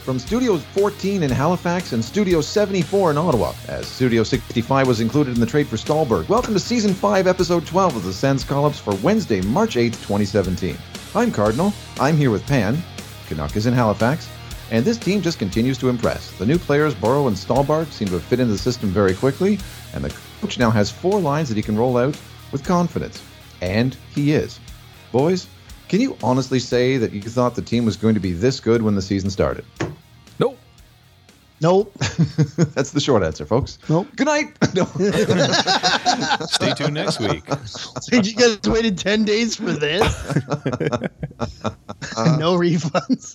from Studio 14 in Halifax and Studio 74 in Ottawa, as Studio 65 was included in the trade for Stallberg. Welcome to Season 5, Episode 12 of the Sens Call-Ups for Wednesday, March 8th, 2017. I'm Cardinal. I'm here with Pan. Canuck is in Halifax. And this team just continues to impress. The new players, Burrow and Stallberg, seem to have fit into the system very quickly, and the coach now has 4 lines that he can roll out with confidence. And he is. Boys, can you honestly say that you thought the team was going to be this good when the season started? Nope. Nope. That's the short answer, folks. Nope. Good night. No. Stay tuned next week. Did you guys waited 10 days for this? No refunds.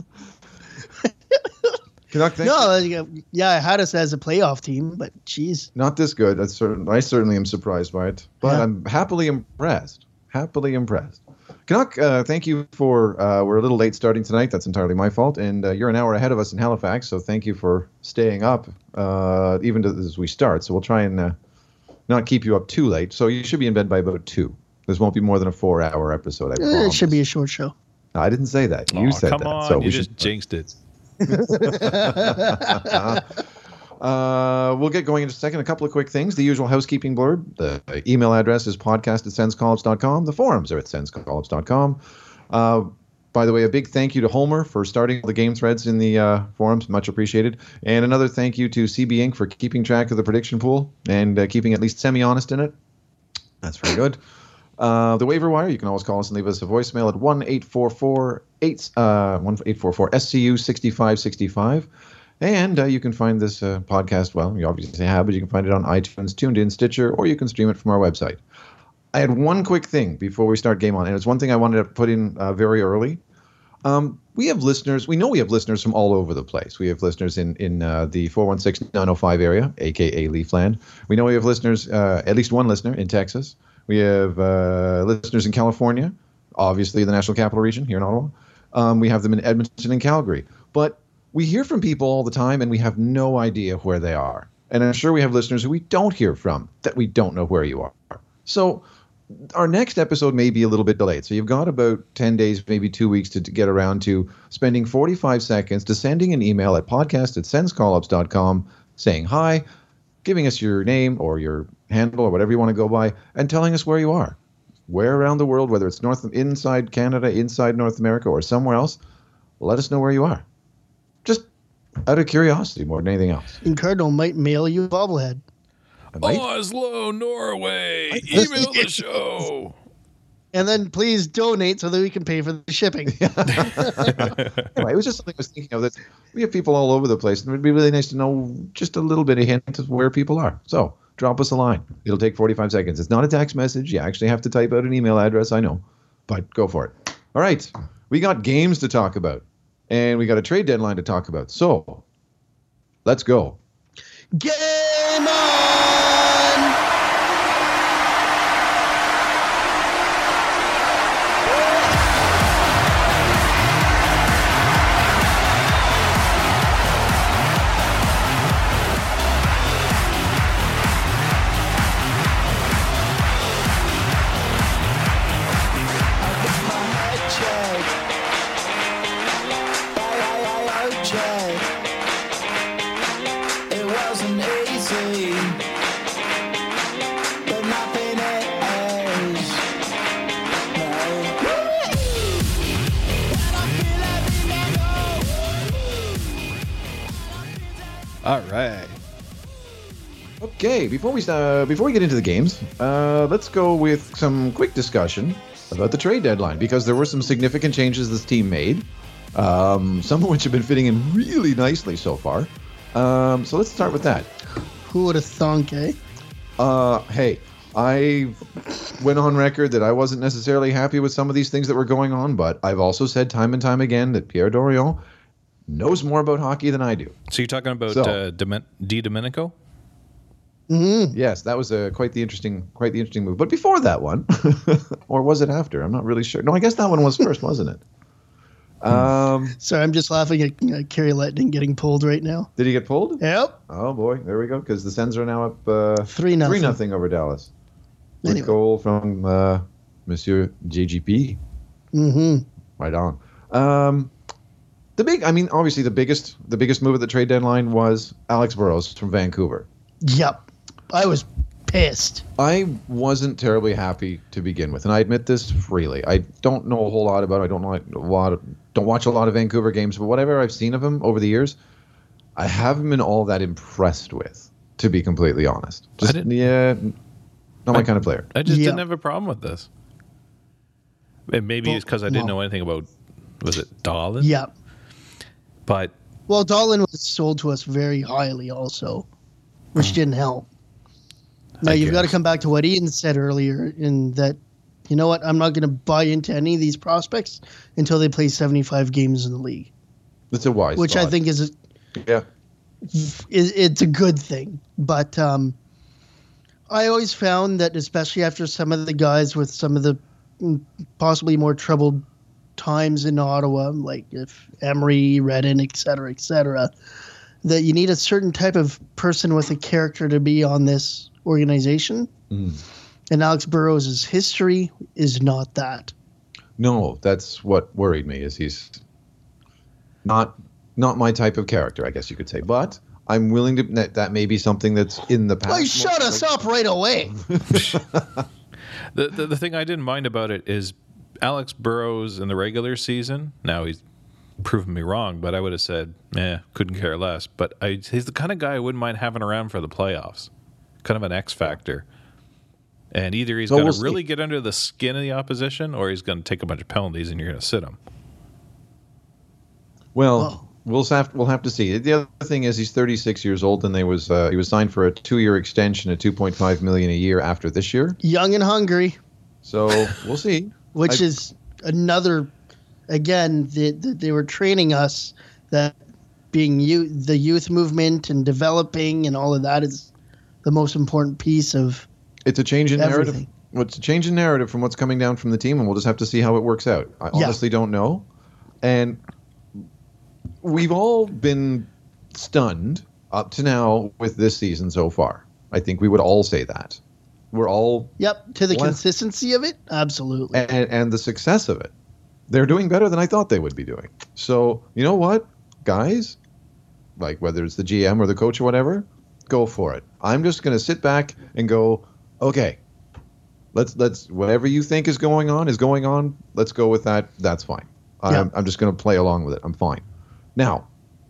Canuck, Yeah, I had us as a playoff team, but geez. not this good. I certainly am surprised by it, but Yeah. I'm happily impressed. Canuck, thank you for, we're a little late starting tonight. That's entirely my fault. And you're an hour ahead of us in Halifax, so thank you for staying up even as we start. So we'll try and not keep you up too late. So you should be in bed by about 2. This won't be more than a 4-hour episode, I promise. It should be a short show. No, I didn't say that. You said come that. on, So you we just should jinxed it. We'll get going in a second. A couple of quick things. The usual housekeeping blurb. The email address is podcast@senscollops.com. The forums are at senscollops.com. By the way, a big thank you to Homer for starting the game threads in the forums. Much appreciated. And another thank you to CB Inc. for keeping track of the prediction pool and keeping at least semi-honest in it. That's very good. The waiver wire, you can always call us and leave us a voicemail at 1-844-SCU-6565. And you can find this podcast, well, you obviously have, but you can find it on iTunes, TuneIn, Stitcher, or you can stream it from our website. I had one quick thing before we start Game On, and it's one thing I wanted to put in very early. We have listeners. We know we have listeners from all over the place. We have listeners in the 416-905 area, a.k.a. Leafland. We know we have listeners, at least one listener in Texas. We have listeners in California, obviously the National Capital Region here in Ottawa. We have them in Edmonton and Calgary. But we hear from people all the time, and we have no idea where they are. And I'm sure we have listeners who we don't hear from that we don't know where you are. So our next episode may be a little bit delayed. So you've got about 10 days, maybe 2 weeks to get around to spending 45 seconds to sending an email at podcast@senscollops.com saying hi, giving us your name or your handle or whatever you want to go by, and telling us where you are. Where around the world, whether it's inside Canada, inside North America, or somewhere else, let us know where you are. Just out of curiosity more than anything else. And Cardinal might mail you a bobblehead. I might. Oslo, Norway. Email the show. And then please donate so that we can pay for the shipping. Anyway, it was just something I was thinking of, that we have people all over the place, and it would be really nice to know just a little bit of hint of where people are. So drop us a line. It'll take 45 seconds. It's not a text message. You actually have to type out an email address, I know, but go for it. All right. We got games to talk about, and we got a trade deadline to talk about. So let's go. Game on! All right. Okay, before we get into the games, let's go with some quick discussion about the trade deadline, because there were some significant changes this team made, some of which have been fitting in really nicely so far. So let's start with that. Who would have thunk, eh? Hey, I went on record that I wasn't necessarily happy with some of these things that were going on, but I've also said time and time again that Pierre Dorion knows more about hockey than I do. So you're talking about Di Domenico? Mm-hmm. Yes, that was quite the interesting move. But before that one, or was it after? I'm not really sure. No, I guess that one was first, wasn't it? Sorry, I'm just laughing at Kerry Lettinen getting pulled right now. Did he get pulled? Yep. Oh boy, there we go. Because the Sens are now up 3-0. 3-0 over Dallas. With Anyway. goal from Monsieur JGP. Mm-hmm. Right on. Obviously the biggest move at the trade deadline was Alex Burrows from Vancouver. Yep. I was pissed. I wasn't terribly happy to begin with, and I admit this freely. I don't know a whole lot about it. I don't watch a lot of Vancouver games, but whatever I've seen of him over the years, I haven't been all that impressed with, to be completely honest. Not my kind of player. I just didn't have a problem with this. Maybe it's because I didn't know anything about, was it Dahlin? Yeah. But Dahlin was sold to us very highly also, which didn't help. Now you've got to come back to what Ian said earlier in that, you know what, I'm not going to buy into any of these prospects until they play 75 games in the league. That's a wise Which thought. I think is it's a good thing. But I always found that, especially after some of the guys with some of the possibly more troubled times in Ottawa, like if Emery, Redden, et cetera, that you need a certain type of person with a character to be on this organization. And Alex Burrows' history is not that. No, that's what worried me, is he's not my type of character, I guess you could say. But I'm willing to that may be something that's in the past. Well, shut us up right away. The thing I didn't mind about it is Alex Burrows in the regular season. Now he's proven me wrong, but I would have said, couldn't care less. But he's the kind of guy I wouldn't mind having around for the playoffs. Kind of an X factor. And either he's going to really get under the skin of the opposition, or he's going to take a bunch of penalties and you're going to sit him. Well, we'll have to see. The other thing is he's 36 years old, and he was signed for a 2-year extension at $2.5 million a year after this year. Young and hungry. So we'll see. Which is another, again, they were training us that being the youth movement and developing and all of that is the most important piece of. It's a change in everything. narrative. Well, it's a change in narrative from what's coming down from the team, and we'll just have to see how it works out. I honestly don't know. And we've all been stunned up to now with this season so far. I think we would all say that. We're all... Yep, to the consistency of it, absolutely. And the success of it. They're doing better than I thought they would be doing. So, you know what, guys? Like, whether it's the GM or the coach or whatever, go for it. I'm just going to sit back and go... Okay, let's whatever you think is going on. Let's go with that. That's fine. I'm just going to play along with it. I'm fine. Now,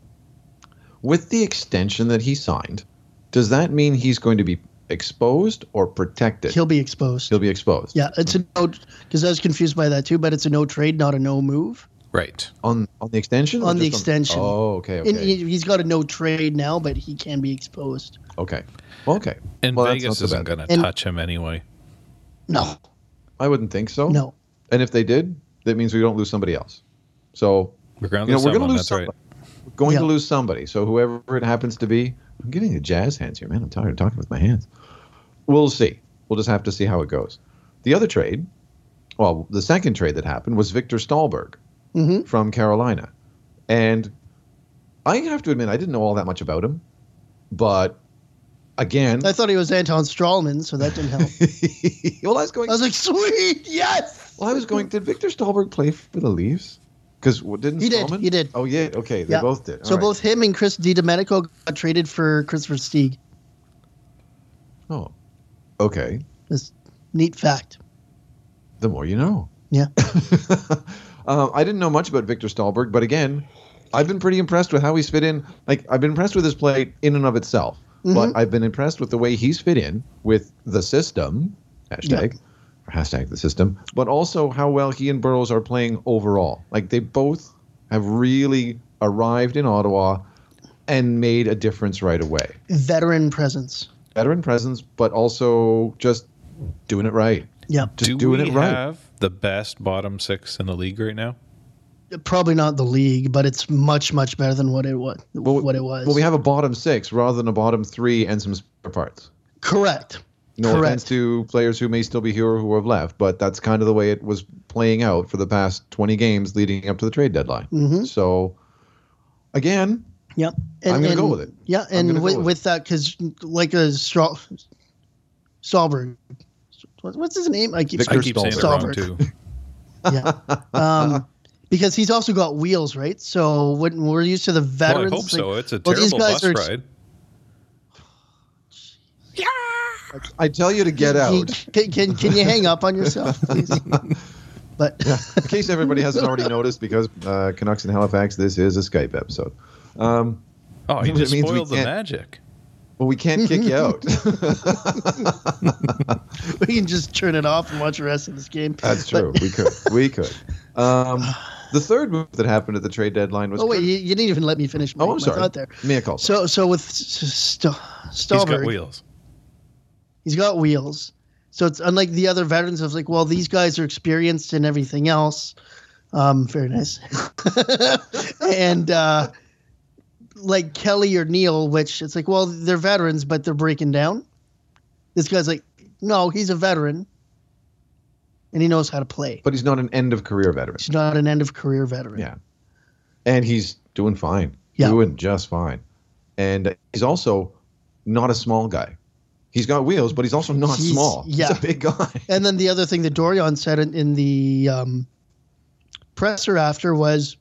with the extension that he signed, does that mean he's going to be exposed or protected? He'll be exposed. Yeah, it's a no, because I was confused by that too. But it's a no trade, not a no move. Right. On the extension. On the extension. Okay. And he's got a no trade now, but he can be exposed. Okay. And Vegas isn't going to touch him anyway. No. I wouldn't think so. No. And if they did, that means we don't lose somebody else. So we're going to lose somebody. We're going to lose somebody. So whoever it happens to be, I'm getting the jazz hands here, man. I'm tired of talking with my hands. We'll see. We'll just have to see how it goes. The other trade, the second trade that happened was Victor Stahlberg from Carolina. And I have to admit, I didn't know all that much about him. But again, I thought he was Anton Strawman, so that didn't help. Well, I was like, sweet, yes. Well, I was going, did Victor Stahlberg play for the Leafs? Because didn't Strawman? He did. Oh, yeah. Okay, they both did. So both him and Chris DiDomenico got traded for Christopher Stieg. Oh, okay. This neat fact. The more you know. Yeah. I didn't know much about Victor Stahlberg, but again, I've been pretty impressed with how he's fit in. Like, I've been impressed with his play in and of itself, but I've been impressed with the way he's fit in with the system, hashtag the system, but also how well he and Burrows are playing overall. Like, they both have really arrived in Ottawa and made a difference right away. Veteran presence, but also just doing it right. Yeah. Just doing it right. Do we have the best bottom six in the league right now? Probably not the league, but it's much, much better than what it was. Well, we have a bottom six rather than a bottom three and some spare parts. Correct. No offense to players who may still be here or who have left, but that's kind of the way it was playing out for the past 20 games leading up to the trade deadline. So, again, I'm going to go with it. Yeah, and with that, because like a Stahlberg, what's his name? I keep saying it wrong too. Yeah. because he's also got wheels, right? So when we're used to the veterans, Well, I hope so. like, It's a well, these terrible guys bus are- ride. I tell you to get out. Can you hang up on yourself, please? But In case everybody hasn't already noticed, because Canucks in Halifax, this is a Skype episode. Oh, you It just means we spoiled the can't- magic. Well, we can't kick you out. we can just turn it off and watch the rest of this game. That's true. We could. The third move that happened at the trade deadline was. Oh wait, you didn't even let me finish my, I'm my sorry. thought there. Mea culpa. So with He's got Stallberg, wheels. he's got wheels. So it's unlike the other veterans of like, well, these guys are experienced in everything else. Very nice. And like Kelly or Neil, which it's like, well, they're veterans, but they're breaking down. This guy's like, no, he's a veteran, and he knows how to play. But he's not an end of career veteran. He's not an end of career veteran. Yeah. And he's doing fine. Yeah. Doing just fine. And he's also not a small guy. He's got wheels, but he's also not small. Yeah. He's a big guy. And then the other thing that Dorian said in the presser after was,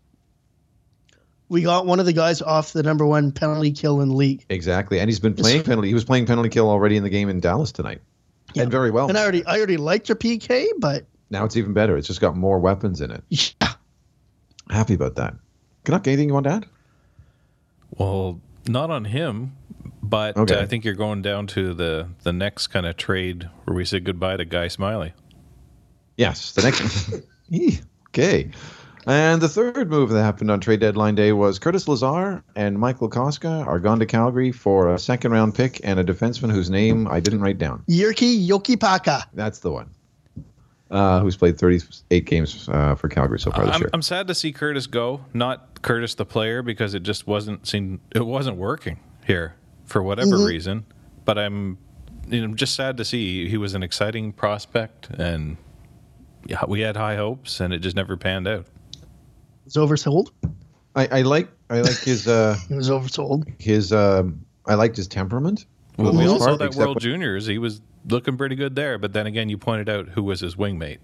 we got one of the guys off the number one penalty kill in the league. Exactly. And he's been playing penalty. He was playing penalty kill already in the game in Dallas tonight. Yeah. And very well. And I already liked your PK, but Now it's even better. It's just got more weapons in it. yeah. Happy about that. Canuck, anything you want to add? Well, not on him, but Okay. I think you're going down to the next kind of trade where we say goodbye to Guy Smiley. Yes. The next. Okay. And the third move that happened on trade deadline day was Curtis Lazar and Michael Koska are gone to Calgary for a second-round pick and a defenseman whose name I didn't write down. Jyrki Jokipaka. That's the one. Who's played 38 games for Calgary so far this year. I'm sad to see Curtis go, not Curtis the player, because it just wasn't working here for whatever reason. But I'm just sad to see. He was an exciting prospect, and we had high hopes, and it just never panned out. Was oversold. I like his He was oversold. I liked his temperament. Well, for the we most all saw part, that except World Juniors. He was looking pretty good there, but then again, you pointed out who was his wingmate.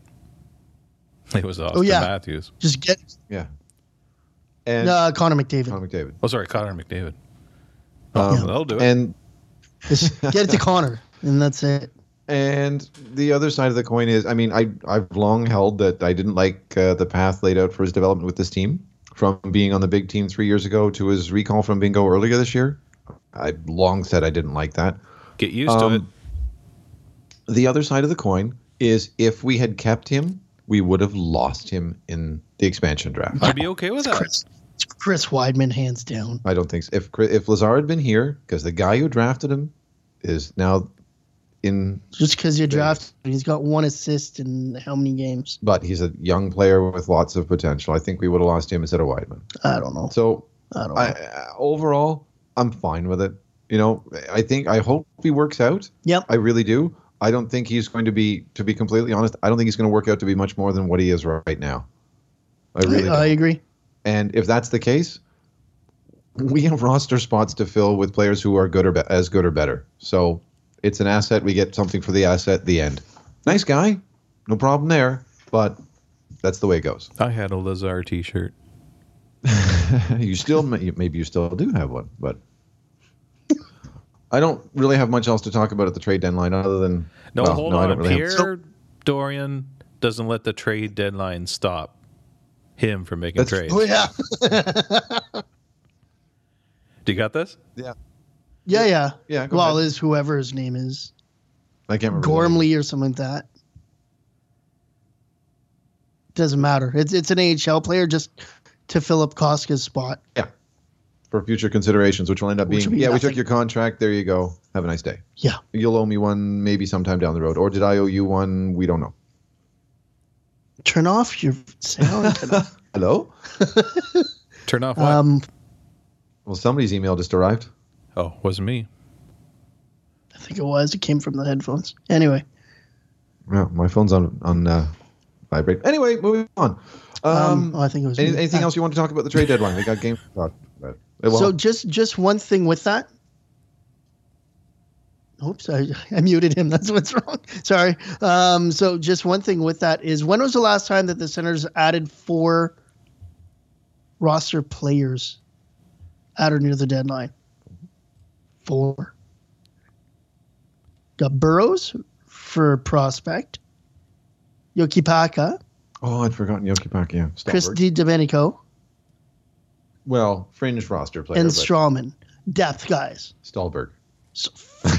It was Austin yeah. Matthews. Just get yeah. And Connor McDavid. Connor McDavid. Oh, sorry, Connor McDavid. That'll do it. And Just get it to Connor, and that's it. And the other side of the coin is, I mean, I've long held that I didn't like the path laid out for his development with this team, from being on the big team 3 years ago to his recall from bingo earlier this year. I long said I didn't like that. Get used to it. The other side of the coin is, if we had kept him, we would have lost him in the expansion draft. I'd be okay with that. It's Chris Weidman, hands down. I don't think so. If Lazar had been here, because the guy who drafted him is now in, Just because you drafted him, he's got 1 assist in how many games? but he's a young player with lots of potential. I think we would have lost him instead of Weidman. I don't know. So I don't know. overall, I'm fine with it. I hope he works out. Yep. I really do. I don't think he's going to be completely honest, I don't think he's going to work out to be much more than what he is right now. I really I don't. agree. And if that's the case, we have roster spots to fill with players who are good or as good or better. So it's an asset. We get something for the asset. The end. Nice guy, no problem there. But that's the way it goes. I had a Lazar T-shirt. You still maybe you still do have one, but I don't really have much else to talk about at the trade deadline other than Hold I on. don't really have- Pierre Dorian doesn't let the trade deadline stop him from making That's- trades. Oh, yeah. Do you got this? Yeah, Yeah. Yeah, go Well, ahead. is whoever his name is. I can't remember. his name. Gormley or something like that. Doesn't matter. It's an AHL player just to fill up Koska's spot. Yeah, for future considerations, which will end up Which being will be we took nothing. your contract. There you go. Have a nice day. Yeah. You'll owe me one maybe sometime down the road, or did I owe you one? We don't know. Turn off your sound. Hello. Turn off what? Well, somebody's email just arrived. Oh, wasn't me. I think it was. It came from the headphones. Anyway. Well, my phone's on vibrate. Anyway, moving on. I think it was. Anything else you want to talk about the trade deadline? We got games to talk about. Well, So just one thing with that. Oops, I muted him. That's what's wrong. Sorry. So just one thing with that is, when was the last time that the Senators added 4 roster players at or near the deadline. 4. Got Burrows for prospect. Yoki Paka. Oh, I'd forgotten Yoki Paka. Yeah, Chris Stallberg. DiDomenico. Well, fringe roster player. And but Strawman. Depth guys. Stallberg. So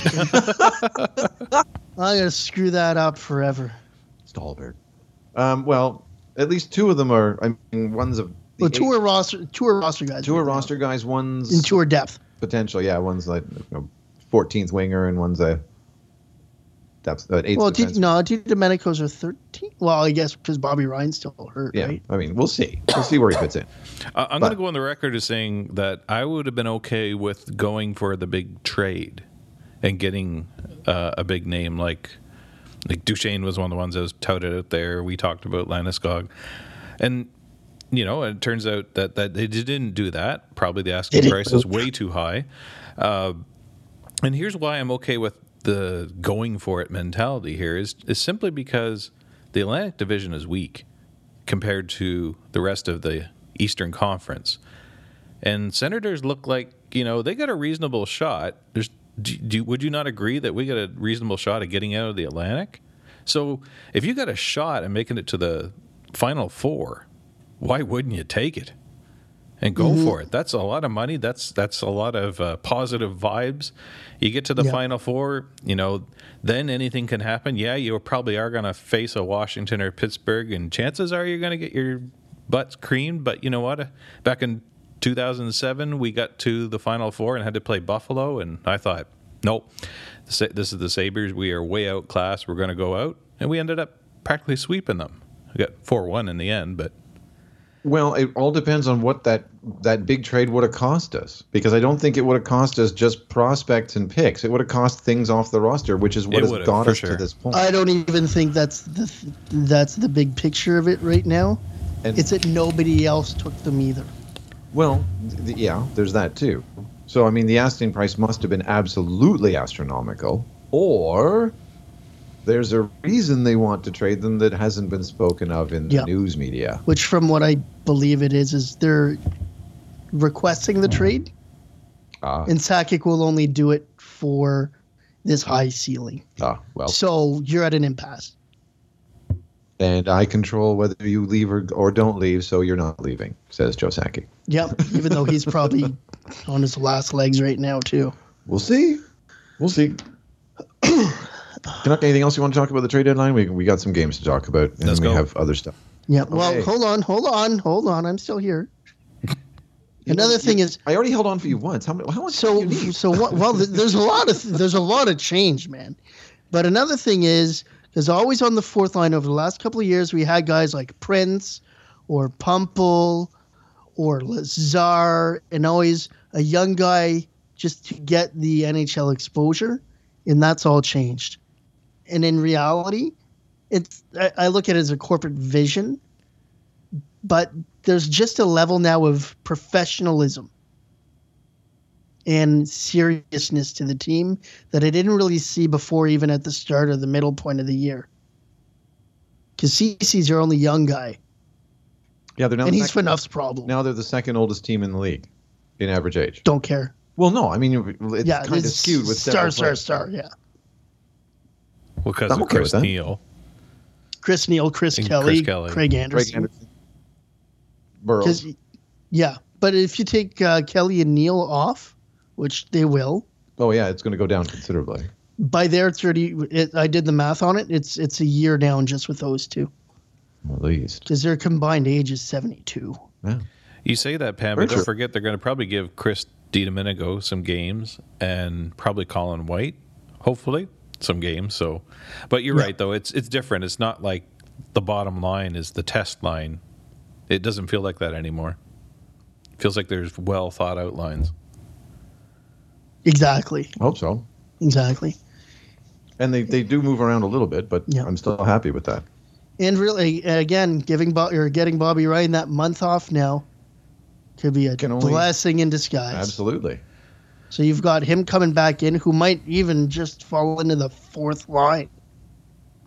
I'm going to screw that up forever. Stallberg. Well, at least 2 of them are. I mean, one's of. Well, 2 are roster guys. 2 are roster guys. One's And 2 are depth. potential. Yeah, one's like 14th winger, and one's a. That's 8th. Well, defenseman. DiDomenico's are 13. Well, I guess because Bobby Ryan's still hurt, Yeah, right? I mean, we'll see. We'll see where he fits in. I'm going to go on the record as saying that I would have been okay with going for the big trade and getting a big name like Duchesne was one of the ones that was touted out there. We talked about Landeskog. And, it turns out that they didn't do that. Probably the asking price is way too high. And here's why I'm okay with the going for it mentality here is simply because the Atlantic Division is weak compared to the rest of the Eastern Conference. And Senators look like, they got a reasonable shot. Would you not agree that we got a reasonable shot at getting out of the Atlantic? So if you got a shot at making it to the Final Four, why wouldn't you take it and go for it? That's a lot of money. That's a lot of positive vibes. You get to the Final Four, then anything can happen. Yeah, you probably are going to face a Washington or Pittsburgh, and chances are you're going to get your butts creamed. But you know what? Back in 2007, we got to the Final Four and had to play Buffalo, and I thought, nope, this is the Sabres. We are way outclassed. We're going to go out, and we ended up practically sweeping them. We got 4-1 in the end, but. Well, it all depends on what that big trade would have cost us, because I don't think it would have cost us just prospects and picks. It would have cost things off the roster, which is what has got us to this point. I don't even think that's the big picture of it right now. And it's that nobody else took them either. Well, yeah, there's that too. So, I mean, the asking price must have been absolutely astronomical, or there's a reason they want to trade them that hasn't been spoken of in the news media. Which, from what I believe it is they're requesting the trade, and Sakic will only do it for this high ceiling. Well. So you're at an impasse. And I control whether you leave or don't leave, so you're not leaving, says Joe Sakic. Yep, even though he's probably on his last legs right now, too. We'll see. Canuck, anything else you want to talk about the trade deadline? We got some games to talk about, and we have other stuff. Yeah. Well, hold on. I'm still here. Another thing is, I already held on for you once. How much? Do you need? Well, there's a lot of change, man. But another thing is, because always on the fourth line over the last couple of years, we had guys like Prince, or Pumple, or Lazar, and always a young guy just to get the NHL exposure, and that's all changed. And in reality, I look at it as a corporate vision, but there's just a level now of professionalism and seriousness to the team that I didn't really see before, even at the start or the middle point of the year. Because Cece's your only young guy. Yeah, they're now and he's Phaneuf's problem. Now they're the second oldest team in the league in average age. Don't care. Well, no, I mean, it's kind of skewed with star, yeah. Well, because of Chris Neil. Chris Neil, Chris Kelly, Craig Anderson. Burrows. Yeah, but if you take Kelly and Neil off, which they will. Oh, yeah, it's going to go down considerably. By their 30, I did the math on it. It's a year down just with those two. At least. Because their combined age is 72. Yeah. You say that, Pam, but don't forget they're going to probably give Chris DiDomenico some games and probably Colin White, hopefully, some games. So, but you're right, though. It's different. It's not like the bottom line is the test line. It doesn't feel like that anymore. It feels like there's well thought out lines. Exactly. I hope so. Exactly. And they do move around a little bit, but I'm still happy with that. And really, again, getting Bobby Ryan that month off now could be a blessing in disguise. Absolutely. So you've got him coming back in, who might even just fall into the fourth line.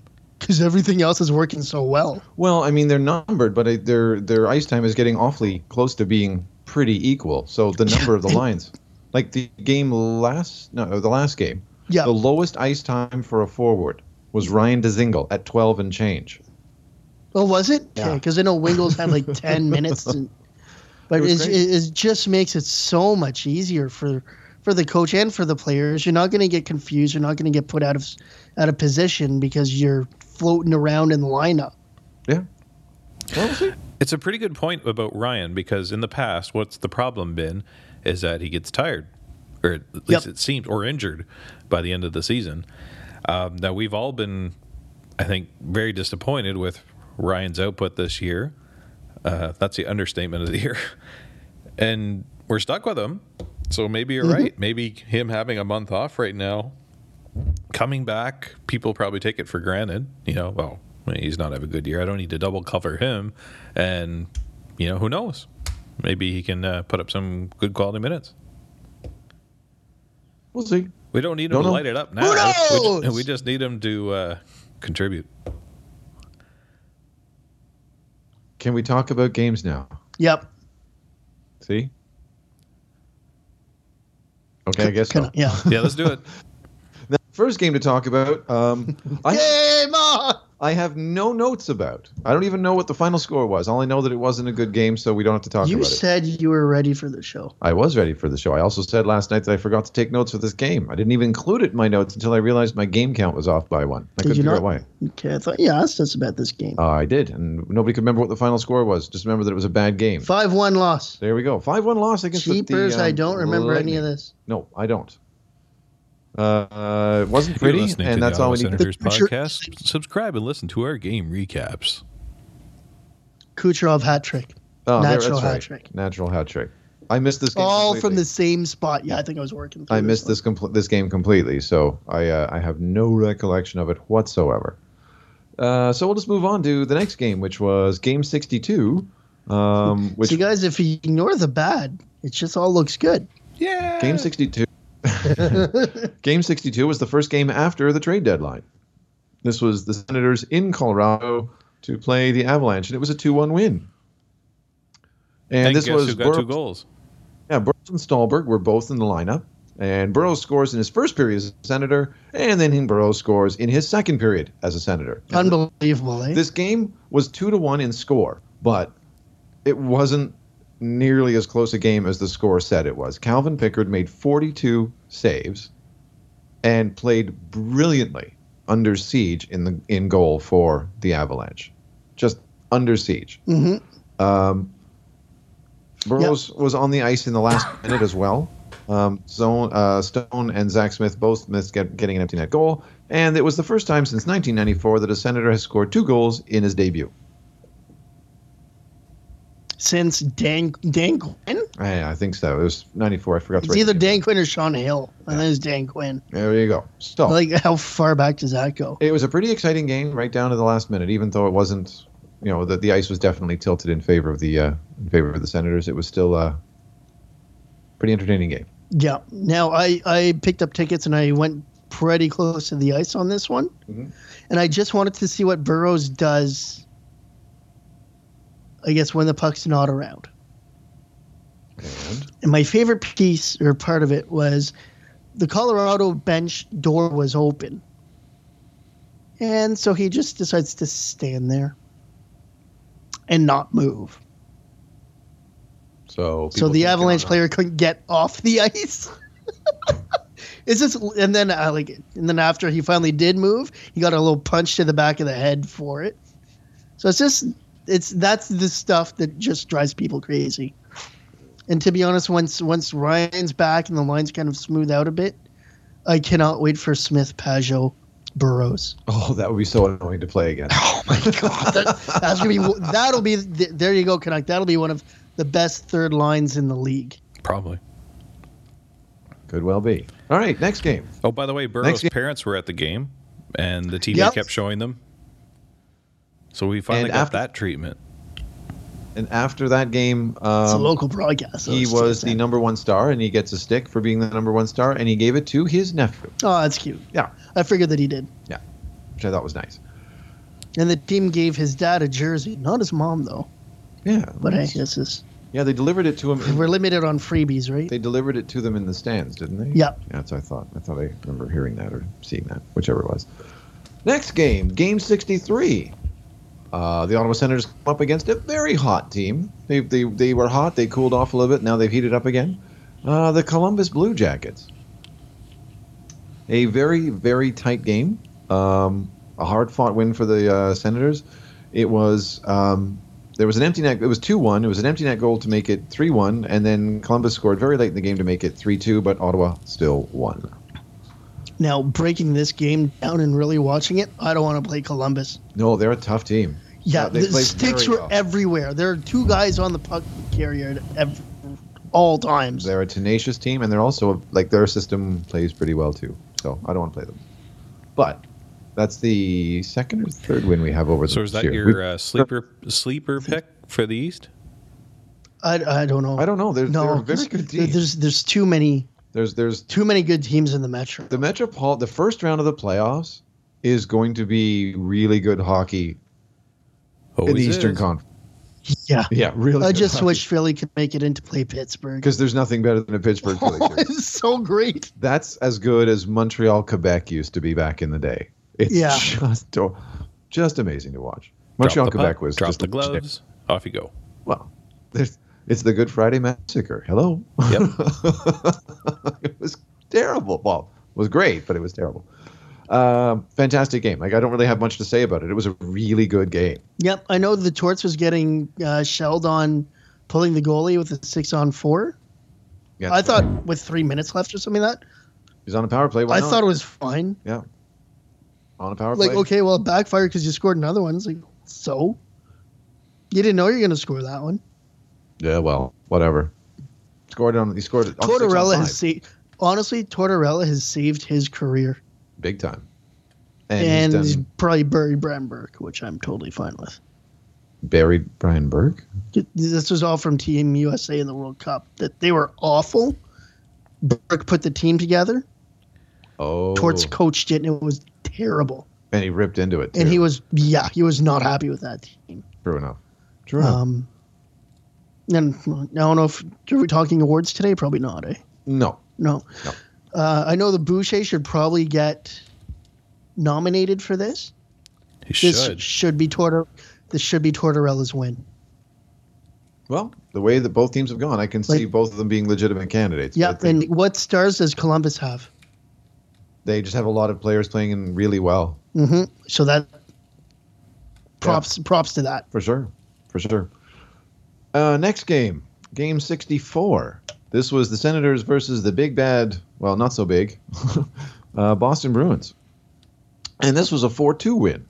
Because everything else is working so well. Well, I mean, they're numbered, but their ice time is getting awfully close to being pretty equal. So the number of the lines, like the last game, Yeah. the lowest ice time for a forward was Ryan Dzingel at 12 and change. Oh, was it? Yeah. Because I know Wingles had like 10 minutes. But it just makes it so much easier for the coach and for the players. You're not going to get confused. You're not going to get put out of position because you're floating around in the lineup. Yeah. Well, we'll see. It's a pretty good point about Ryan, because in the past, what's the problem been is that he gets tired, or at least it seems, or injured by the end of the season. Now, we've all been, I think, very disappointed with Ryan's output this year. That's the understatement of the year. And we're stuck with him. So maybe you're right. Maybe him having a month off right now, coming back, people probably take it for granted. Well, he's not having a good year. I don't need to double cover him. And, who knows? Maybe he can put up some good quality minutes. We'll see. We don't need him to light it up now. Who knows? We just need him to contribute. Can we talk about games now? Yep. See? Okay, I guess so. Yeah. Yeah, let's do it. The first game to talk about, Game on! I have no notes about. I don't even know what the final score was. All I know that it wasn't a good game, so we don't have to talk You about it. said you were ready for the show. I was ready for the show. I also said last night that I forgot to take notes for this game. I didn't even include it in my notes until I realized my game count was off by one. I couldn't figure out why. Okay, I thought you asked us about this game. I did, and nobody could remember what the final score was. Just remember that it was a bad game. 5-1 loss. There we go. 5-1 loss against Cheapers, the I don't remember Lightning. any of this. No, I don't. It wasn't You're pretty, listening and to that's the all we Ottawa need. Senators Sure. podcast. Subscribe and listen to our game recaps. Kucherov hat trick. Oh, Natural that's hat right. trick. Natural hat trick. I missed this game All completely. from the same spot. Yeah, I think I was working through I missed this game completely, so I have no recollection of it whatsoever. So we'll just move on to the next game, which was Game 62. Which See, guys, if you ignore the bad, it just all looks good. Yeah. Game 62. Game 62 was the first game after the trade deadline. This was the Senators in Colorado to play the Avalanche, and it was a 2-1 win. And this guess was who got 2 goals? Yeah, Burroughs and Stahlberg were both in the lineup. And Burroughs scores in his first period as a Senator, and then Burroughs scores in his second period as a Senator. Unbelievable, eh? This game was 2-1 in score, but it wasn't nearly as close a game as the score said it was. Calvin Pickard made 42 saves and played brilliantly under siege in goal for the Avalanche. Just under siege. Mm-hmm. Burroughs was on the ice in the last minute as well. Stone and Zach Smith both missed getting an empty net goal, and it was the first time since 1994 that a Senator has scored 2 goals in his debut. Since Dan Quinn? I think so. It was 94. I forgot to It's write either it. Dan Quinn or Sean Hill. I think it's Dan Quinn. There you go. So Like, how far back does that go? it was a pretty exciting game right down to the last minute, even though it wasn't. The ice was definitely tilted in favor of the Senators. It was still a pretty entertaining game. Yeah. Now, I picked up tickets and I went pretty close to the ice on this one. Mm-hmm. And I just wanted to see what Burroughs does, I guess, when the puck's not around. And my favorite piece or part of it was the Colorado bench door was open. And so he just decides to stand there and not move. So The Avalanche player couldn't get off the ice. It's just, and then after he finally did move, he got a little punch to the back of the head for it. So that's the stuff that just drives people crazy. And to be honest, once Ryan's back and the lines kind of smooth out a bit, I cannot wait for Smith, Pajot, Burroughs. Oh, that would be so annoying to play again. Oh my God, that'll be there you go, Canuck. That'll be one of the best third lines in the league. Probably. Could well be. All right, next game. Oh, by the way, Burroughs' parents were at the game, and the TV kept showing them. So we finally got that treatment. And after that game, It's a local broadcast. So he it's was just the number 1 star, and he gets a stick for being the number 1 star, and he gave it to his nephew. Oh, that's cute. Yeah. I figured that he did. Yeah, which I thought was nice. And the team gave his dad a jersey, not his mom though. Yeah. But hey, this is Yeah, they delivered it to him. we're limited on freebies, right? They delivered it to them in the stands, didn't they? Yeah. Yeah, that's what I thought. I thought I remember hearing that or seeing that, whichever it was. Next game, Game 63. The Ottawa Senators come up against a very hot team. They were hot. They cooled off a little bit. Now they've heated up again. The Columbus Blue Jackets. A very, very tight game. A hard-fought win for the Senators. It was there was an empty net. It was 2-1. It was an empty net goal to make it 3-1, and then Columbus scored very late in the game to make it 3-2. But Ottawa still won. Now, breaking this game down and really watching it, I don't want to play Columbus. No, they're a tough team. Yeah, They the play sticks very were well. everywhere. There are two guys on the puck carrier at all times. They're a tenacious team, and they're also like their system plays pretty well too. So I don't want to play them. But that's the second or third win we have over them. So is that this year. your sleeper pick for the East? I don't know. I don't know. They're a very good team. There's too many There's too many good teams in the Metro. the Metropol. The first round of the playoffs is going to be really good hockey in the Always Eastern is. Conference. Yeah. Yeah, really. I just wish Philly could make it in to play Pittsburgh. because there's nothing better than a Pittsburgh Philly series. It's so great. That's as good as Montreal Quebec used to be back in the day. It's Yeah. just amazing to watch. Drop Montreal the Quebec puck, was drop just the gloves, off you go. Well, it's the Good Friday Massacre. Hello. Yep. It was terrible. Well, it was great, but it was terrible. Fantastic game. Like I don't really have much to say about it. It was a really good game. Yep, I know the Torts was getting shelled on pulling the goalie with a 6-on-4. Yeah, I thought with 3 minutes left or something like that. he's on a power play. Why I not? thought it was fine. Yeah, on a power Like, play. okay, well, it backfired because you scored another one. It's like, so? You didn't know you were going to score that one. Yeah, well, whatever. He scored on Tortorella 6-on-5. has saved. Honestly, Tortorella has saved his career, big time, and he's he's done probably buried Brian Burke, which I'm totally fine with. buried Brian Burke. This was all from Team USA in the World Cup. That they were awful. Burke put the team together. Oh, Torts coached it, and it was terrible. and he ripped into it. Too. And he was not happy with that team. True enough. True enough. And I don't know if are we talking awards today? Probably not. Eh? No. No. I know the Boucher should probably get nominated for this. He This should. should be Tortorella's win. Well, the way that both teams have gone, I can see both of them being legitimate candidates. Yeah, But I think and what stars does Columbus have? they just have a lot of players playing in really well. Mm-hmm. So that props to that. For sure. For sure. Next game, Game 64. This was the Senators versus the big bad, well, not so big, Boston Bruins. And this was a 4-2 win.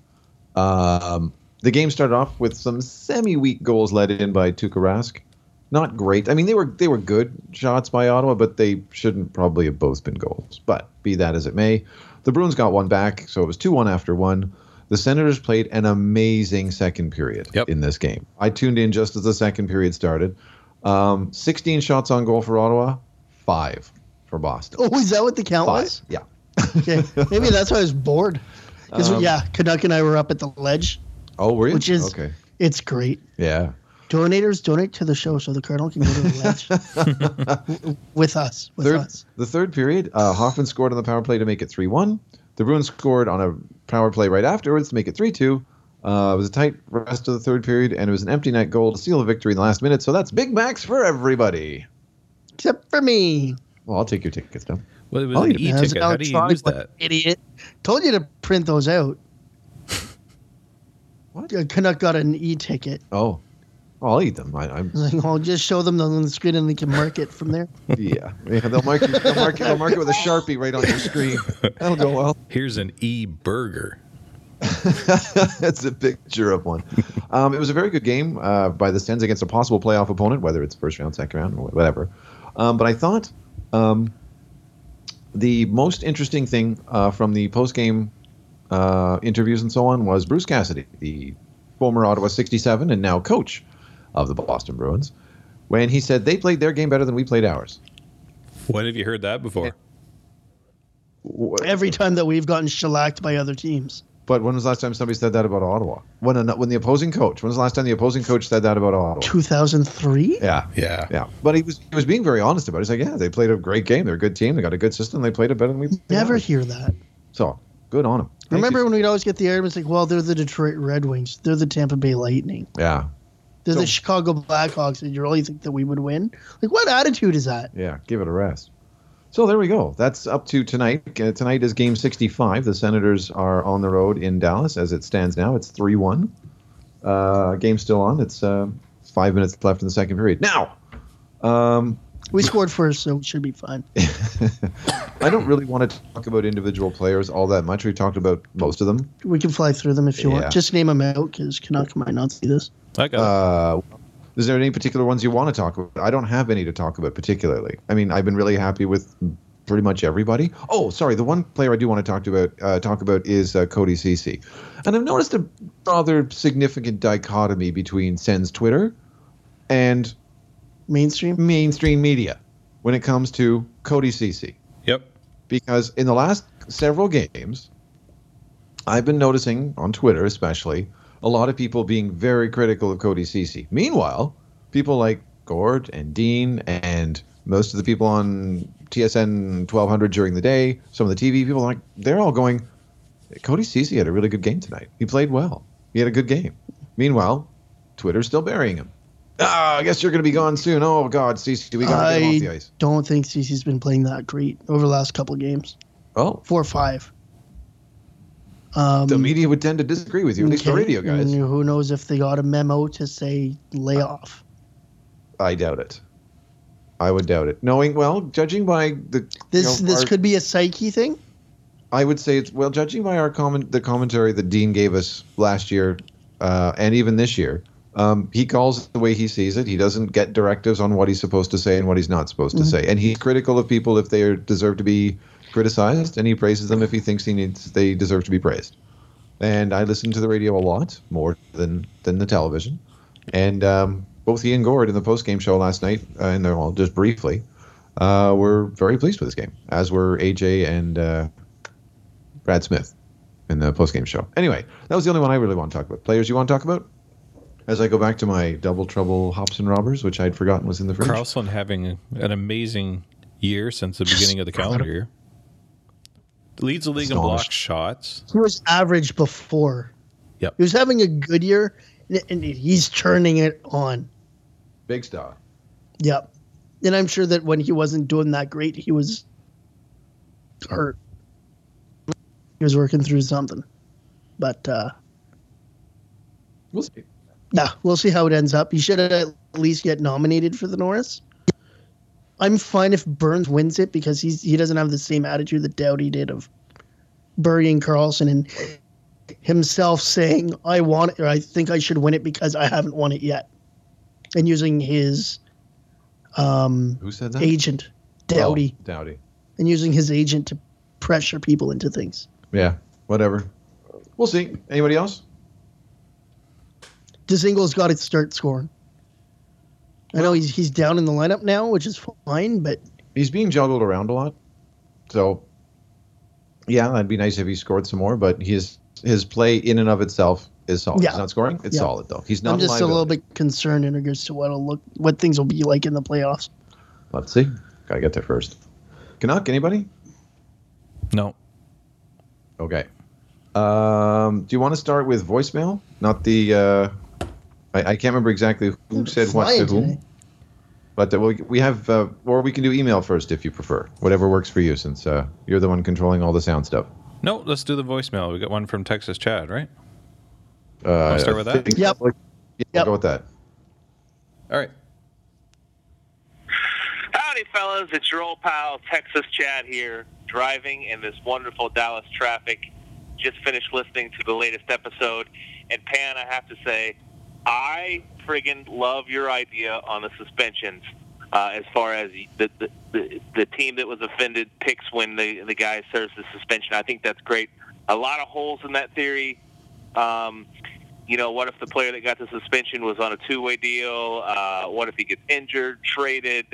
The game started off with some semi-weak goals let in by Tuukka Rask. Not great. I mean, they were good shots by Ottawa, but they shouldn't probably have both been goals. But be that as it may, the Bruins got one back, so it was 2-1 after one. The Senators played an amazing second period in this game. I tuned in just as the second period started. 16 shots on goal for Ottawa, 5 for Boston. Oh, is that what the count 5. was? Yeah. Okay. Maybe that's why I was bored. Because Canuck and I were up at the ledge. Oh, were you? Which is okay. It's great. Yeah. Donators donate to the show so the Cardinal can go to the ledge with us. The third period, Hoffman scored on the power play to make it 3-1. The Bruins scored on a power play right afterwards to make it 3-2. It was a tight rest of the third period, and it was an empty net goal to seal the victory in the last minute. So that's Big Macs for everybody. Except for me. Well, I'll take your tickets now. Well, it was an e-ticket. How do you use that? Idiot. Told you to print those out. What? Canuck got an e-ticket. Oh, I'll eat them. I'm Like, I'll just show them on the screen and they can mark it from there. yeah. They'll mark it with a Sharpie right on your screen. That'll go well. Here's an e-burger. That's a picture of one. It was a very good game by the Sens against a possible playoff opponent, whether it's first round, second round, or whatever. But I thought the most interesting thing from the post-game interviews and so on was Bruce Cassidy, the former Ottawa 67 and now coach of the Boston Bruins, when he said they played their game better than we played ours. When have you heard that before? Every time that we've gotten shellacked by other teams. But when was the last time somebody said that about Ottawa? When the opposing coach? When was the last time the opposing coach said that about Ottawa? 2003? Yeah. But he was being very honest about it. He's like, yeah, they played a great game. They're a good team. They got a good system. They played it better than we played. Never hear that. So, good on him. Remember when we'd always get the arguments like, well, they're the Detroit Red Wings. They're the Tampa Bay Lightning. Yeah. They're the Chicago Blackhawks. And you really think that we would win? Like, what attitude is that? Yeah, give it a rest. So there we go. That's up to tonight. Tonight is game 65. The Senators are on the road in Dallas. As it stands now, it's 3-1. Game's still on. It's 5 minutes left in the second period. Now, we scored first, so it should be fine. I don't really want to talk about individual players all that much. We talked about most of them. We can fly through them if you want. Just name them out, because Canuck might not see this. I got it. Is there any particular ones you want to talk about? I don't have any to talk about particularly. I mean, I've been really happy with pretty much everybody. Oh, sorry. The one player I do want to talk about is Cody Ceci. And I've noticed a rather significant dichotomy between Sens Twitter and mainstream media when it comes to Cody Ceci. Yep. Because in the last several games, I've been noticing on Twitter especially a lot of people being very critical of Cody Ceci. Meanwhile, people like Gord and Dean and most of the people on TSN 1200 during the day, some of the TV people, they're all going, Cody Ceci had a really good game tonight. He played well. He had a good game. Meanwhile, Twitter's still burying him. I guess you're going to be gone soon. Oh, God, Ceci, we got to get him off the ice. I don't think Ceci's been playing that great over the last couple of games. Oh. 4 or 5. The media would tend to disagree with you, at least the radio guys. And who knows if they got a memo to say lay off. I doubt it. I would doubt it. Judging by the... This could be a psyche thing? I would say it's... Well, judging by the commentary that Dean gave us last year and even this year, he calls it the way he sees it. He doesn't get directives on what he's supposed to say and what he's not supposed to say. And he's critical of people if they deserve to be criticized, and he praises them if he thinks they deserve to be praised. And I listen to the radio a lot, more than the television. And both he and Gord in the post-game show last night, just briefly, were very pleased with this game, as were AJ and Brad Smith in the post-game show. Anyway, that was the only one I really want to talk about. Players you want to talk about? As I go back to my double trouble Hobson Robbers, which I'd forgotten was in the fridge. Carlson having an amazing year since the beginning of the calendar year. Leads the league in block shots. He was average before. Yep. He was having a good year, and he's turning it on. Big star. Yep. And I'm sure that when he wasn't doing that great, he was hurt. He was working through something. But we'll see. Yeah, we'll see how it ends up. He should at least get nominated for the Norris. I'm fine if Burns wins it because he doesn't have the same attitude that Doughty did of burying Carlson and himself saying, I want it, or I think I should win it because I haven't won it yet. And using his who said that? Agent, Doughty. Oh, Doughty. And using his agent to pressure people into things. Yeah, whatever. We'll see. Anybody else? Dzingle's got to start scoring. I know he's down in the lineup now, which is fine, but he's being juggled around a lot. So, yeah, that'd be nice if he scored some more. But his play in and of itself is solid. Yeah. He's not scoring; it's solid though. He's not. I'm just a little bit concerned in regards to what things will be like in the playoffs. Let's see. Gotta get there first. Canuck, anybody? No. Okay. Do you want to start with voicemail? Not the. I can't remember exactly who said what to whom. But we have, or we can do email first if you prefer. Whatever works for you, since you're the one controlling all the sound stuff. No, let's do the voicemail. We got one from Texas Chad, right? I'll start with that? Yep. I'll go with that. All right. Howdy, fellas. It's your old pal, Texas Chad here, driving in this wonderful Dallas traffic. Just finished listening to the latest episode. And, Pan, I have to say, I friggin' love your idea on the suspensions as far as the team that was offended picks when the guy serves the suspension. I think that's great. A lot of holes in that theory. What if the player that got the suspension was on a two-way deal? What if he gets injured, traded,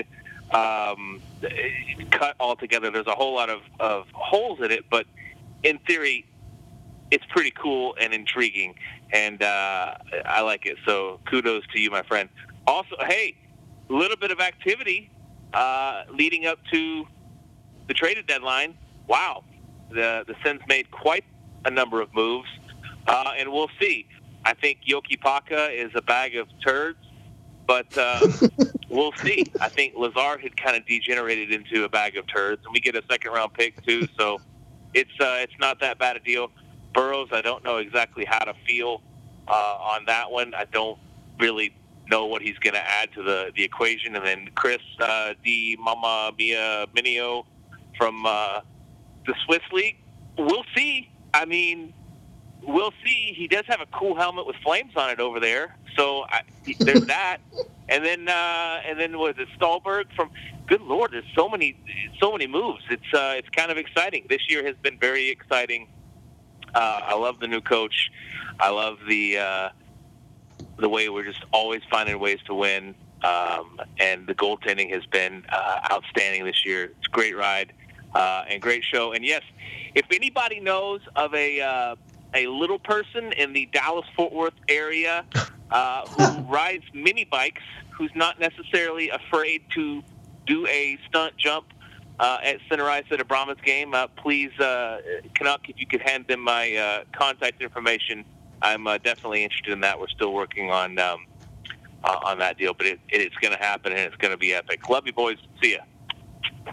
cut altogether? There's a whole lot of holes in it, but in theory, it's pretty cool and intriguing, and I like it. So kudos to you, my friend. Also, hey, a little bit of activity leading up to the traded deadline. Wow, the Sens made quite a number of moves, and we'll see. I think Yoki Paka is a bag of turds, but we'll see. I think Lazard had kind of degenerated into a bag of turds, and we get a second-round pick too, so it's not that bad a deal. Burrows, I don't know exactly how to feel on that one. I don't really know what he's going to add to the equation. And then Chris D. Mama Mia Minio from the Swiss League, we'll see. I mean, we'll see. He does have a cool helmet with flames on it over there, so there's that. And then was it Stolberg from? Good Lord, there's so many moves. It's kind of exciting. This year has been very exciting. I love the new coach. I love the way we're just always finding ways to win. And the goaltending has been outstanding this year. It's a great ride and great show. And yes, if anybody knows of a little person in the Dallas-Fort Worth area who rides mini bikes, who's not necessarily afraid to do a stunt jump at Center Ice at a Brahmas game, please, Canuck, if you could hand them my contact information, I'm definitely interested in that. We're still working on that deal, but it's going to happen, and it's going to be epic. Love you, boys. See ya.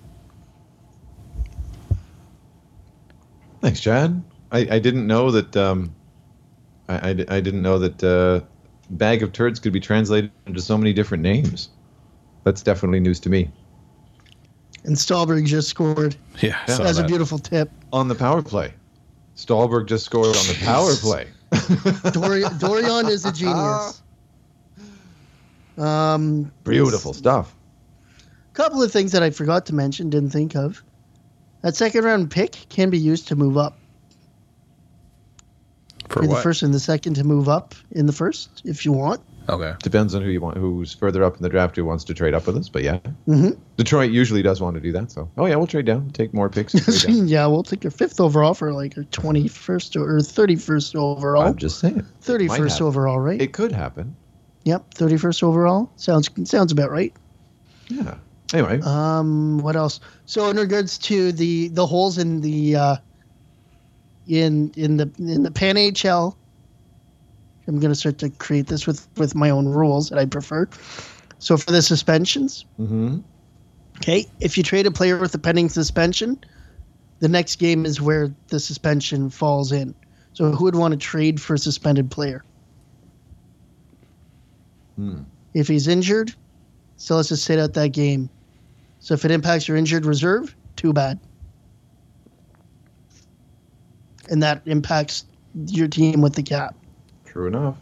Thanks, Chad. I didn't know that. I didn't know that bag of turds could be translated into so many different names. That's definitely news to me. And Stolberg just scored. Yeah, That's a beautiful tip. On the power play. Stolberg just scored on the power play. Dorian is a genius. Beautiful stuff. Couple of things that I forgot to mention, didn't think of. That second round pick can be used to move up. For You're what? the first and the second to move up in the first, if you want. Okay. Depends on who you want, who's further up in the draft, who wants to trade up with us. But yeah, Mm-hmm. Detroit usually does want to do that. So, oh yeah, we'll trade down, take more picks. And trade down. Yeah, we'll take your 5th overall for like your 21st or 31st overall. I'm just saying. It might 31st happen. overall, right? It could happen. Yep, 31st overall. Sounds about right. Yeah. Anyway, What else? So in regards to the holes in the in the Pan HL, I'm going to start to create this with my own rules that I prefer. So for the suspensions, okay, if you trade a player with a pending suspension, the next game is where the suspension falls in. So who would want to trade for a suspended player? If he's injured, still has to sit out that game. So if it impacts your injured reserve, too bad. And that impacts your team with the cap. true enough.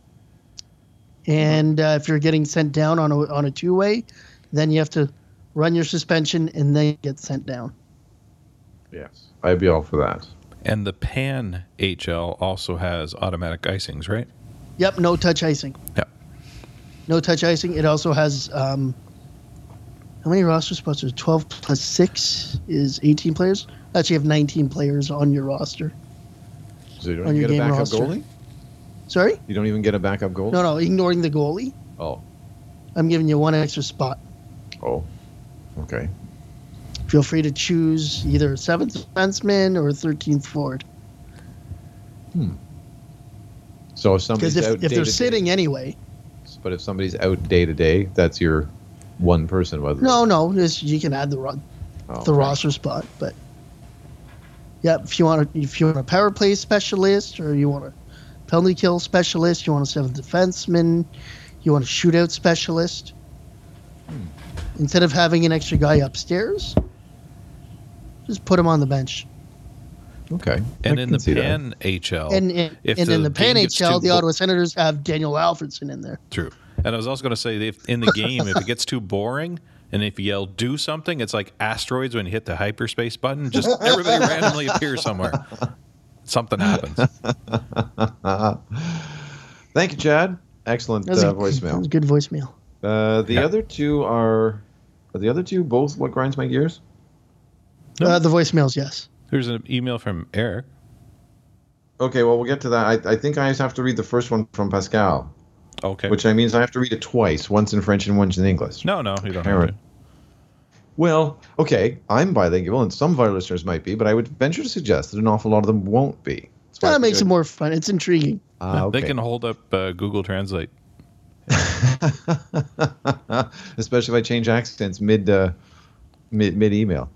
And if you're getting sent down on a two-way, then you have to run your suspension and then get sent down. Yes, I'd be all for that. And the Pan HL also has automatic icings, right? Yep, no touch icing. Yeah. No touch icing. It also has how many roster spots? 12 plus 6 is 18 players. Actually, you have 19 players on your roster. So you don't On even your get a game backup roster. goalie? Sorry? You don't even get a backup goalie? No, ignoring the goalie. Oh. I'm giving you one extra spot. Oh. Okay. Feel free to choose either a 7th defenseman or a 13th forward. So if somebody's Because out if day they're to sitting day, anyway. but if somebody's out day to day, that's your one person. Whether No, you can add the okay. roster spot, but yeah, if you want a power play specialist or you want a penalty kill specialist, you want a 7th defenseman, you want a shootout specialist. Instead of having an extra guy upstairs, just put him on the bench. Okay. And I in can the see that. Pan HL, And if in the Pan game gets HL, too the bo- Ottawa Senators have Daniel Alfredson in there. True. And I was also going to say, if in the game, if it gets too boring, and if you yell "do something," it's like asteroids when you hit the hyperspace button. Just everybody randomly appears somewhere. Something happens. Thank you, Chad. Excellent That was a voicemail. good voicemail. The other two are the other two both what grinds my gears? The voicemails, yes. There's an email from Eric. Okay, well, we'll get to that. I think I just have to read the first one from Pascal, Okay. which means I have to read it twice, once in French and once in English. No, you don't have Parrot. to. Well, okay, I'm bilingual, and some of our listeners might be, but I would venture to suggest that an awful lot of them won't be. That's why I That makes it figured- more fun. It's intriguing. Okay. They can hold up Google Translate. Especially if I change accents mid email.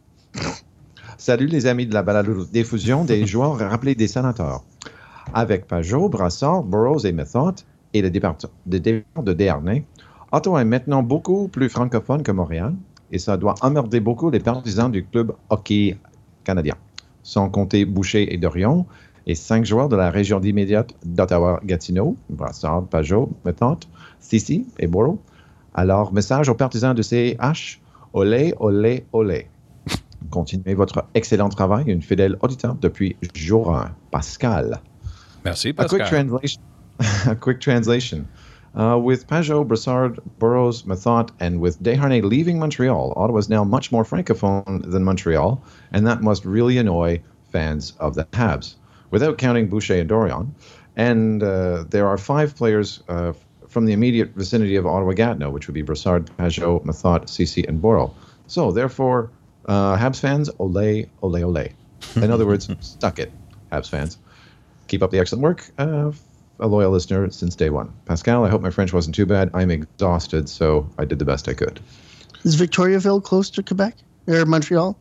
Salut les amis de la balado-diffusion des joueurs rappelés des sénateurs. Avec Pajot, Brassard, Burroughs et Method et le départ de Desharnais, Ottawa est maintenant beaucoup plus francophone que Montréal et ça doit emmerder beaucoup les partisans du club hockey canadien. Sans compter Boucher et Dorion et 5 joueurs de la région immédiate d'Ottawa-Gatineau, Brassard, Pajot, Method, Sissi et Burroughs. Alors, message aux partisans de CH, olé, olé, olé. Continuez votre excellent travail. Une fidèle auditeur depuis jour 1. Pascal. Merci, A quick Pascal. translation. A quick translation. With Pajot, Brassard, Burroughs, Method, and with Desharnais leaving Montreal, Ottawa is now much more francophone than Montreal, and that must really annoy fans of the Habs. Without counting Boucher and Dorion, and there are 5 players from the immediate vicinity of Ottawa-Gatineau, which would be Brassard, Pajot, Method, Ceci, and Bourreau. So, therefore, Habs fans, ole, ole, ole. In other words, stuck it, Habs fans. Keep up the excellent work. A loyal listener since day one. Pascal, I hope my French wasn't too bad. I'm exhausted, so I did the best I could. Is Victoriaville close to Quebec or Montreal?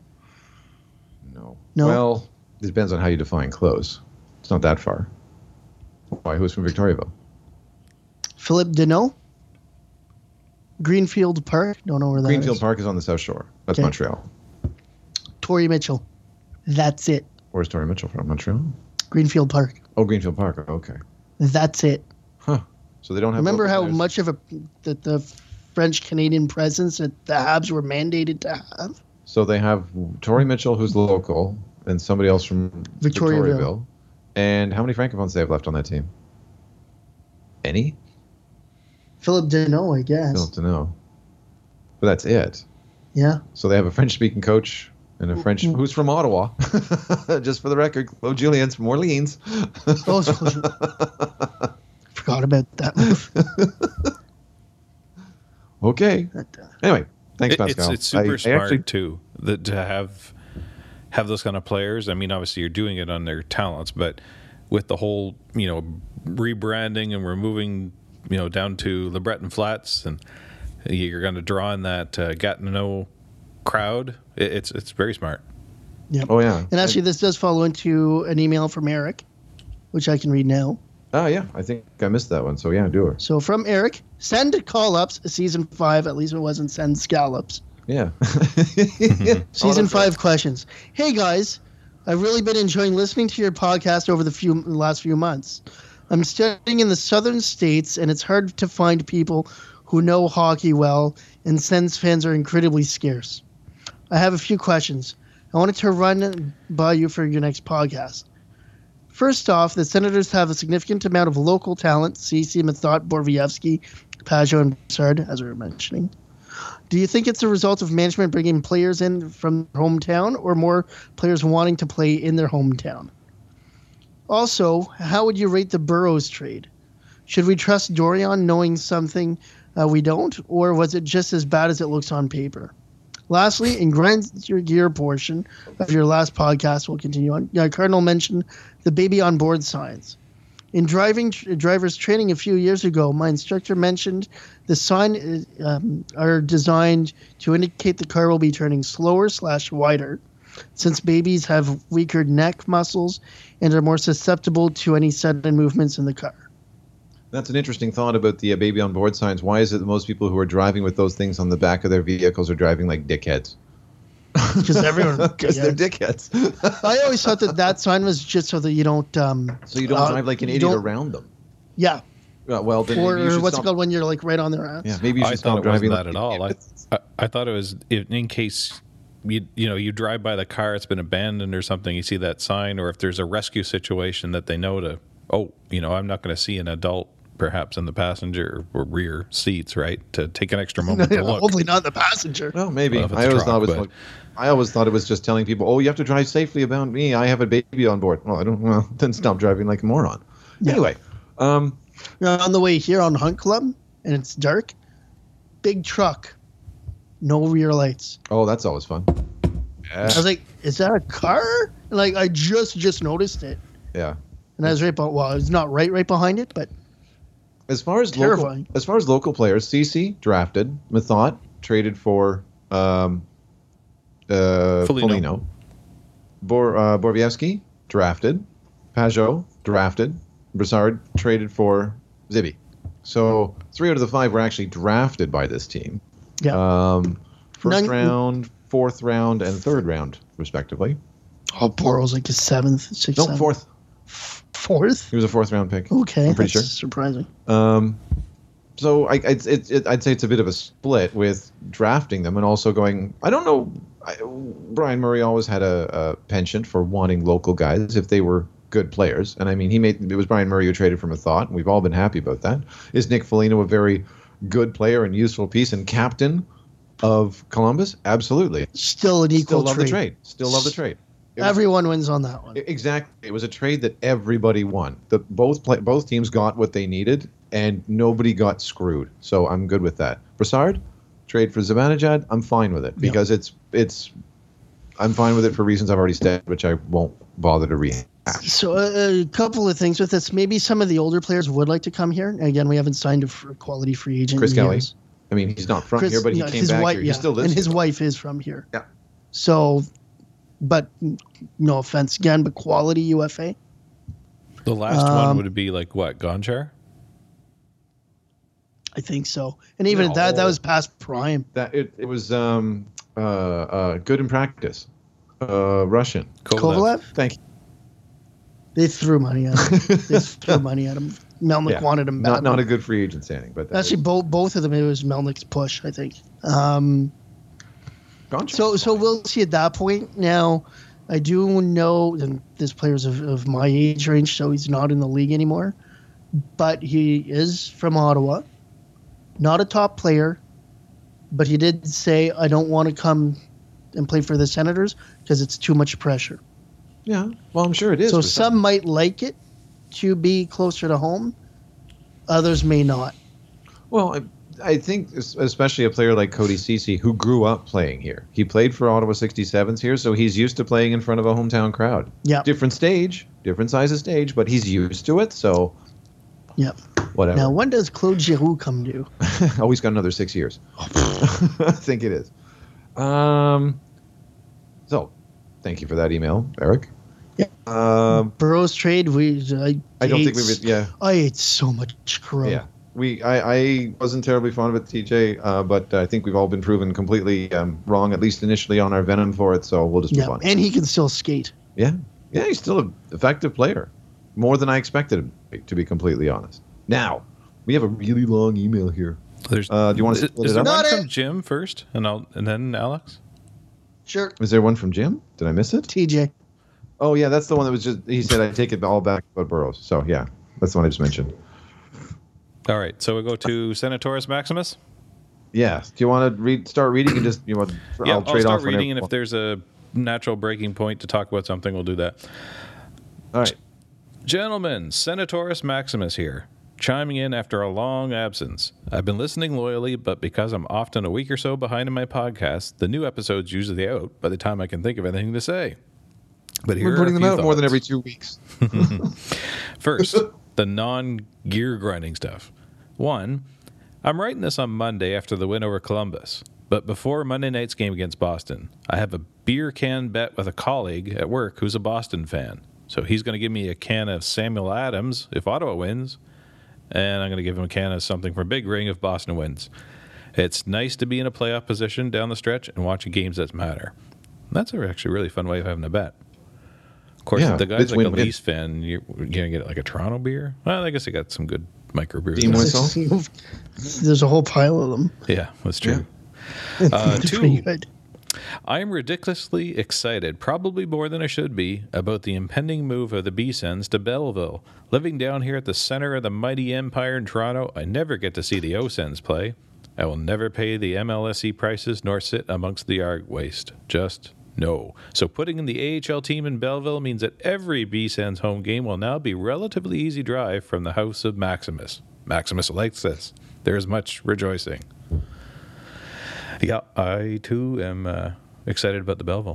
No. No? Well, it depends on how you define close. It's not that far. Why? Who's from Victoriaville? Philippe Deneau? Greenfield Park? Don't know where that Greenfield is. Park is on the South Shore. That's Okay. Montreal. Tory Mitchell. That's it. Where's Tory Mitchell from? Montreal? Greenfield Park. Oh, Greenfield Park. Okay. That's it. So they don't have. Remember local how players? much of the French Canadian presence that the Habs were mandated to have? So they have Tory Mitchell, who's local, and somebody else from Victoriaville. Victoriaville. And how many Francophones do they have left on that team? Any? Philippe Deneau, I guess. I don't know. But that's it. Yeah. So they have a French-speaking coach and a French who's from Ottawa. Just for the record, Claude Julien's from Orleans. Oh, forgot about that move. Okay. Anyway, thanks, Pascal. It's super I smart actually- too that to have those kind of players. I mean, obviously you're doing it on their talents, but with the whole rebranding and removing down to Le Breton Flats, and you're going to draw in that Gatineau crowd. It's very smart. Yep. Oh, yeah. And actually, this does follow into an email from Eric, which I can read now. Oh, yeah. I think I missed that one. So, yeah, do it. So from Eric, send call-ups, season 5. At least it wasn't send scallops. Yeah. Season 5 questions. Hey, guys. I've really been enjoying listening to your podcast over the last few months. I'm studying in the southern states, and it's hard to find people who know hockey well, and Sens fans are incredibly scarce. I have a few questions. I wanted to run by you for your next podcast. First off, the Senators have a significant amount of local talent, Ceci, Method, Borowiecki, Pajot, and Brassard, as we were mentioning. Do you think it's a result of management bringing players in from their hometown or more players wanting to play in their hometown? Also, how would you rate the Burroughs trade? Should we trust Dorion knowing something we don't, or was it just as bad as it looks on paper? Lastly, in grind your gear portion of your last podcast, we'll continue on. Cardinal mentioned the baby on board signs. In driver's training a few years ago, my instructor mentioned the sign are designed to indicate the car will be turning slower/wider, since babies have weaker neck muscles and are more susceptible to any sudden movements in the car. That's an interesting thought about the baby on board signs. Why is it that most people who are driving with those things on the back of their vehicles are driving like dickheads? Because everyone, Because they're dickheads. I always thought that sign was just so that you don't. So you don't drive like an you idiot don't- around them. Yeah. Well, then Or maybe you should what's stop. it called when you're like right on their ass? Yeah, maybe you should I stop thought it wasn't driving that like at all. idiots. I thought it was in case you drive by the car, it's been abandoned or something. You see that sign, or if there's a rescue situation that they know to. I'm not going to see an adult perhaps in the passenger or rear seats, right? To take an extra moment to look. Hopefully not the passenger. Well, maybe. Well, if it's I a always truck, thought it was. but- I always thought it was just telling people, "Oh, you have to drive safely about me. I have a baby on board." Well, I don't. Well, then stop driving like a moron. Yeah. Anyway, Now, on the way here on Hunt Club, and it's dark, big truck, no rear lights. oh, that's always fun. I was like, is that a car? And like, I just noticed it. Yeah. And I was right behind, well, it's not right behind it, but As far as Terrifying. local players, CC drafted, Mathot traded for Foligno. Borvievsky drafted, Pajot drafted, Broussard traded for Zibby. So 3 out of the 5 were actually drafted by this team. yeah. First None- round, 4th round, and 3rd round, respectively. Oh, Borrow's like a 7th, 6th, No, 7th. 4th. 4th? He was a 4th round pick. Okay, I'm pretty that's sure. surprising. So I'd say it's a bit of a split with drafting them and also going. I don't know. Brian Murray always had a penchant for wanting local guys if they were good players, and I mean it was Brian Murray who traded from Mathot. And we've all been happy about that. Is Nick Foligno a very good player and useful piece and captain of Columbus? Absolutely. Still an Still equal love trade. the trade. Still love the trade. It was- Everyone wins on that one. Exactly. It was a trade that everybody won. Both teams got what they needed, and nobody got screwed. So I'm good with that. Broussard, trade for Zibanejad, I'm fine with it because I'm fine with it for reasons I've already said, which I won't bother to rehash. So a couple of things with this. Maybe some of the older players would like to come here. Again, we haven't signed a quality free agent. Chris in Kelly. years. I mean, he's not from Chris- here, but he yeah, came his back wife, here. He yeah, still lives and his here. wife is from here. Yeah. So, but no offense again, but quality UFA. The last one would be like what, Gonchar? I think so. And even at that No. was past prime. That it was good in practice. Russian. Kovalev? Thank you. They threw money at him. They threw money at him. Melnick Yeah. wanted him Not back. not a good free agent signing, but that Actually, both of them, it was Melnick's push, I think. Gonchar. So we'll see at that point. Now, I do know, and this player's of my age range, so he's not in the league anymore. But he is from Ottawa. Not a top player, but he did say, I don't want to come and play for the Senators because it's too much pressure. Yeah. Well, I'm sure it is. So for some might like it to be closer to home. Others may not. Well, I think especially a player like Cody Ceci, who grew up playing here. He played for Ottawa 67s here, so he's used to playing in front of a hometown crowd. Yeah. Different stage, different size of stage, but he's used to it, so Yep. whatever. Now, when does Claude Giroux come due? Oh, he's got another 6 years. I think it is. So, thank you for that email, Eric. Yeah. Burroughs trade, I don't think we would, yeah. I ate so much crow. Yeah. I wasn't terribly fond of it, TJ, but I think we've all been proven completely wrong, at least initially, on our venom for it, so we'll just move Yeah, on. and he can still skate. Yeah, he's still an effective player. More than I expected him to be completely honest. Now, we have a really long email here. There's, Do you want to split is it there up? Not one it. from Jim first, and then Alex? Sure. Is there one from Jim? Did I miss it? TJ. Oh, yeah, that's the one that was just, he said I take it all back about Burroughs. So, yeah, that's the one I just mentioned. All right, so we go to Senatoris Maximus. Yeah. Do you want to start reading and just, Yeah, I'll trade start off reading, and whenever- if there's a natural breaking point to talk about something, we'll do that. All right. Gentlemen, Senatoris Maximus here, chiming in after a long absence. I've been listening loyally, but because I'm often a week or so behind in my podcast, the new episode's usually out by the time I can think of anything to say. But here We're are putting a them few out more than thoughts. every 2 weeks. First, the non-gear grinding stuff. 1, I'm writing this on Monday after the win over Columbus, but before Monday night's game against Boston. I have a beer can bet with a colleague at work who's a Boston fan. So he's going to give me a can of Samuel Adams if Ottawa wins, and I'm going to give him a can of something from Big Ring if Boston wins. It's nice to be in a playoff position down the stretch and watching games that matter. That's actually a really fun way of having a bet. Of course, Yeah, if the guy's it's like a win-win. Leafs fan, you're going to get like a Toronto beer. Well, I guess they got some good microbrews. Dean Whistle? There's a whole pile of them. Yeah, that's true. They're Two. pretty good. I am ridiculously excited, probably more than I should be, about the impending move of the B-Sens to Belleville. Living down here at the center of the mighty empire in Toronto, I never get to see the O-Sens play. I will never pay the MLSE prices nor sit amongst the ARG waste. Just no. So putting in the AHL team in Belleville means that every B-Sens home game will now be relatively easy drive from the house of Maximus. Maximus likes this. There is much rejoicing. Yeah, I too am excited about the Belleville.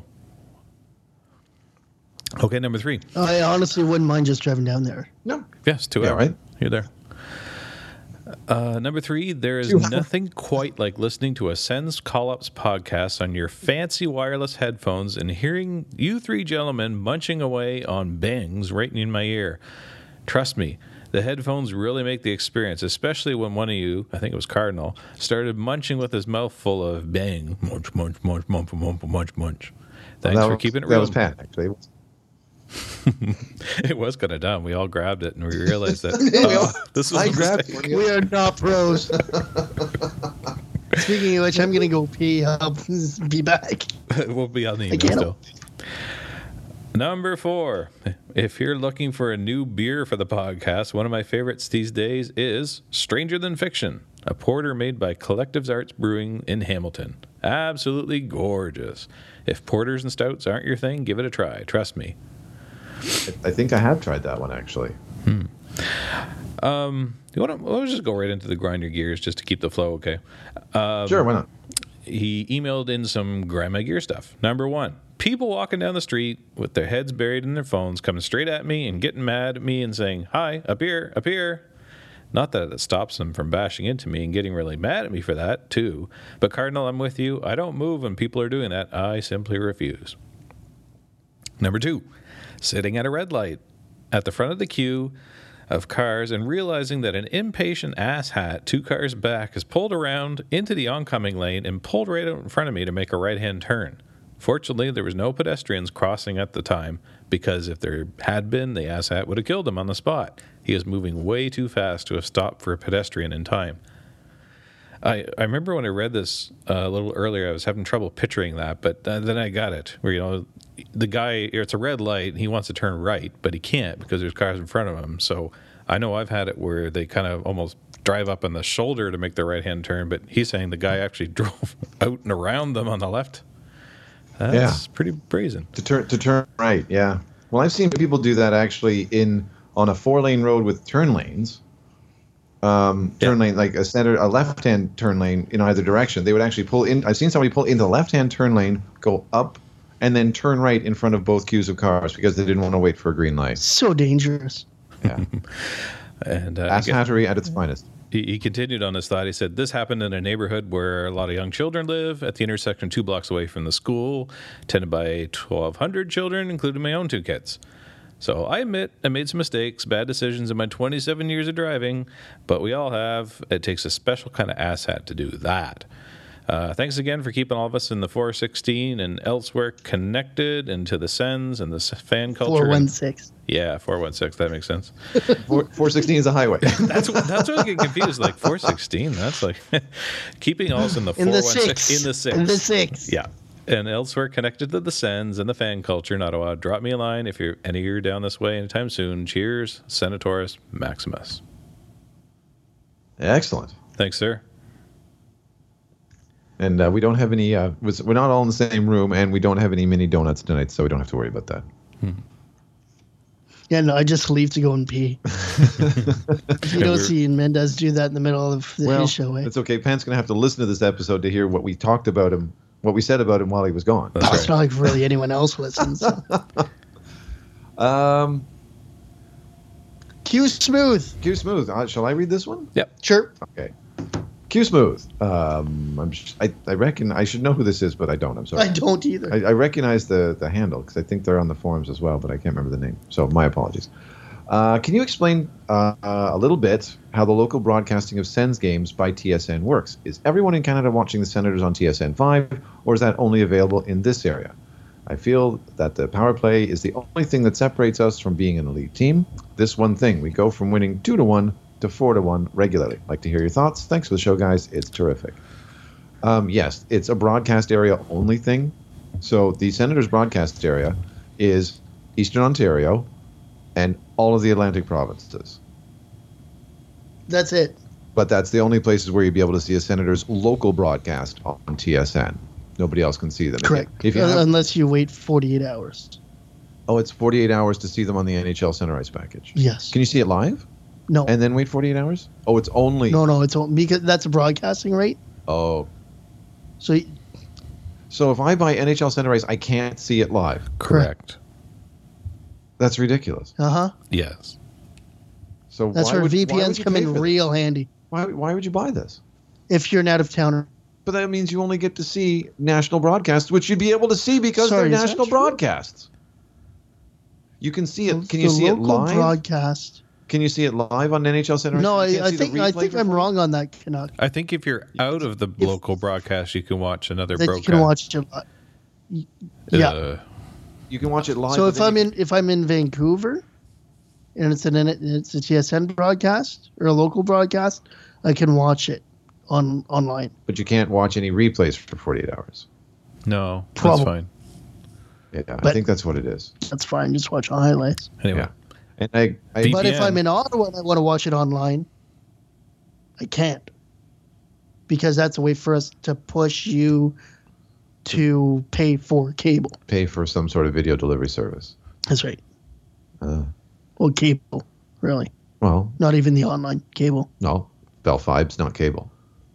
Okay, number 3. I honestly wouldn't mind just driving down there. No. Yes, 2 Yeah, hours. right. You're there. Number 3, there is nothing quite like listening to a Sens Call-Ups podcast on your fancy wireless headphones and hearing you 3 gentlemen munching away on bangs right in my ear. Trust me, the headphones really make the experience, especially when one of you, I think it was Cardinal, started munching with his mouth full of bang. Munch, munch, munch, munch, munch, munch, munch. Thanks for keeping it real. That was Pat, actually. It was kind of dumb. We all grabbed it and we realized that this was I a grabbed mistake. it. We are not pros. Speaking of which, I'm going to go pee. I'll be back. We'll be on the I email can't- still. Number 4. If you're looking for a new beer for the podcast, one of my favorites these days is Stranger Than Fiction, a porter made by Collectives Arts Brewing in Hamilton. Absolutely gorgeous. If porters and stouts aren't your thing, give it a try. Trust me. I think I have tried that one, actually. You want to? Let's just go right into the grind your gears just to keep the flow, okay? Sure, why not? He emailed in some grandma gear stuff. Number 1, people walking down the street with their heads buried in their phones coming straight at me and getting mad at me and saying, "Hi, up here, up here." Not that it stops them from bashing into me and getting really mad at me for that, too. But Cardinal, I'm with you. I don't move when people are doing that. I simply refuse. Number 2, sitting at a red light at the front of the queue of cars and realizing that an impatient asshat 2 cars back has pulled around into the oncoming lane and pulled right out in front of me to make a right-hand turn. Fortunately, there was no pedestrians crossing at the time, because if there had been, the asshat would have killed him on the spot. He was moving way too fast to have stopped for a pedestrian in time. I remember when I read this a little earlier, I was having trouble picturing that, but then I got it, where, the guy, it's a red light, and he wants to turn right, but he can't because there's cars in front of him. So I know I've had it where they kind of almost drive up on the shoulder to make the right-hand turn, but he's saying the guy actually drove out and around them on the left. That's pretty brazen. To turn right, yeah. Well, I've seen people do that actually on a 4-lane road with turn lanes. Turn lane, like a left-hand turn lane in either direction. They would actually pull in. I've seen somebody pull into the left-hand turn lane, go up, and then turn right in front of both queues of cars because they didn't want to wait for a green light. So dangerous. Yeah. And Asshattery at its finest. He continued on his thought. He said, "This happened in a neighborhood where a lot of young children live, at the intersection 2 blocks away from the school, attended by 1,200 children, including my own 2 kids. So I admit I made some mistakes, bad decisions in my 27 years of driving, but we all have. It takes a special kind of asshat to do that. Thanks again for keeping all of us in the 416 and elsewhere connected, and to the Sens and the fan culture." 416. Yeah, 416. That makes sense. 416 is a highway. That's what I get confused. Like 416. That's like keeping us in the 416 In the six. Yeah. And elsewhere connected to the Sens and the fan culture in Ottawa. Drop me a line if you're any year down this way anytime soon. Cheers, Senatoris Maximus. Excellent. Thanks, sir. And we don't have any. We're not all in the same room, and we don't have any mini donuts tonight, so we don't have to worry about that. Yeah, no, I just leave to go and pee. You don't see Mendez do that in the middle of his show. It's okay. Pan's going to have to listen to this episode to hear what we talked about him, what we said about him while he was gone. It's not like really anyone else listens. Q Smooth. Q Smooth. Shall I read this one? Yep. Sure. Okay. Q Smooth. I reckon I should know who this is, but I don't. I'm sorry. I don't either. I recognize the handle because I think they're on the forums as well, but I can't remember the name. So my apologies. Can you explain a little bit how the local broadcasting of Sens games by TSN works? Is everyone in Canada watching the Senators on TSN 5, or is that only available in this area? I feel that the power play is the only thing that separates us from being an elite team. This one thing, we go from winning 2-1 to 4-1 regularly. Like to hear your thoughts. Thanks for the show, guys. It's terrific. Yes, it's a broadcast area only thing. So the Senators broadcast area is Eastern Ontario and all of the Atlantic provinces. That's it. But that's the only places where you'd be able to see a Senators local broadcast on TSN. Nobody else can see them. Correct. If you have, Unless you wait 48 hours. oh, it's 48 hours to see them on the NHL Center Ice package. Yes. Can you see it live? No. And then wait 48 hours? Oh, it's only. No, it's because that's a broadcasting rate. Oh. So So if I buy NHL Center Ice, I can't see it live. Correct. That's ridiculous. Yes. So that's why where would, why VPNs would you come pay in for this? real handy. Why would you buy this? If you're an out of towner. But that means you only get to see national broadcasts, which you'd be able to see because Sorry, they're is that national true? broadcasts. You can see it. Can you The see it local live? Can Can you see it live on NHL Center? No, You can't I see the think replay I'm for- wrong on that, Canuck. I think if you're out of the local broadcast, you can watch another That you broadcast. can watch it. Yeah. You can watch it live. So but then if I'm in Vancouver, and it's a TSN broadcast or a local broadcast, I can watch it online. but you can't watch any replays for 48 hours. No, Probably. that's fine. Yeah, I But- think that's what it is. That's fine. Just watch highlights. Anyway, Yeah. And I But if VPN. I'm in Ottawa and I want to watch it online, I can't, because that's a way for us to push you to pay for cable. pay for some sort of video delivery service. That's right. Uh, Well, cable, really. well, Not even the online cable. no, Bell Fibe's not cable.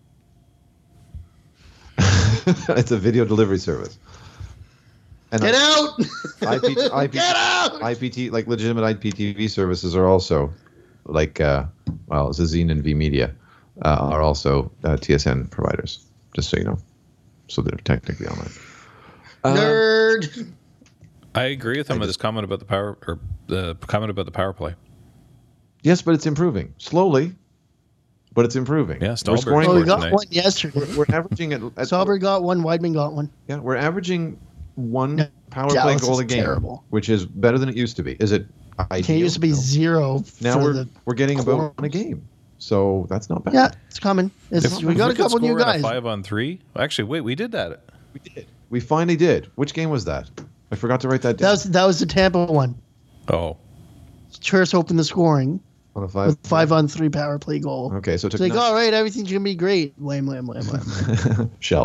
It's a video delivery service. And Get out! Get out! IPT, like legitimate IPTV services are also like, Zazine and VMedia are also TSN providers, just so you know. So they're technically online. Nerd! I agree with him with his comment about the power play. Yes, but it's improving. Slowly, but it's improving. Yeah, We're Stallberg scoring. Oh, we Works got nice. one yesterday. We're averaging at Sauber got one. Weidman got one. yeah, we're averaging one No, power play Dallas goal is a game, terrible. which is better than it used to be. Is it ideal? It used to be No. zero. Now for we're getting about Corps. one a game, so that's not bad. Yeah, it's coming. We got a could couple new score in guys. 5-on-3. Actually, wait, we did that. We did. We finally did. Which game was that? I forgot to write that down. That was the Tampa one. Oh, Church opened the scoring on a 5. with 5-on-3 power play goal. Okay, so it It's took like, all right, everything's gonna be great. Wham. shell.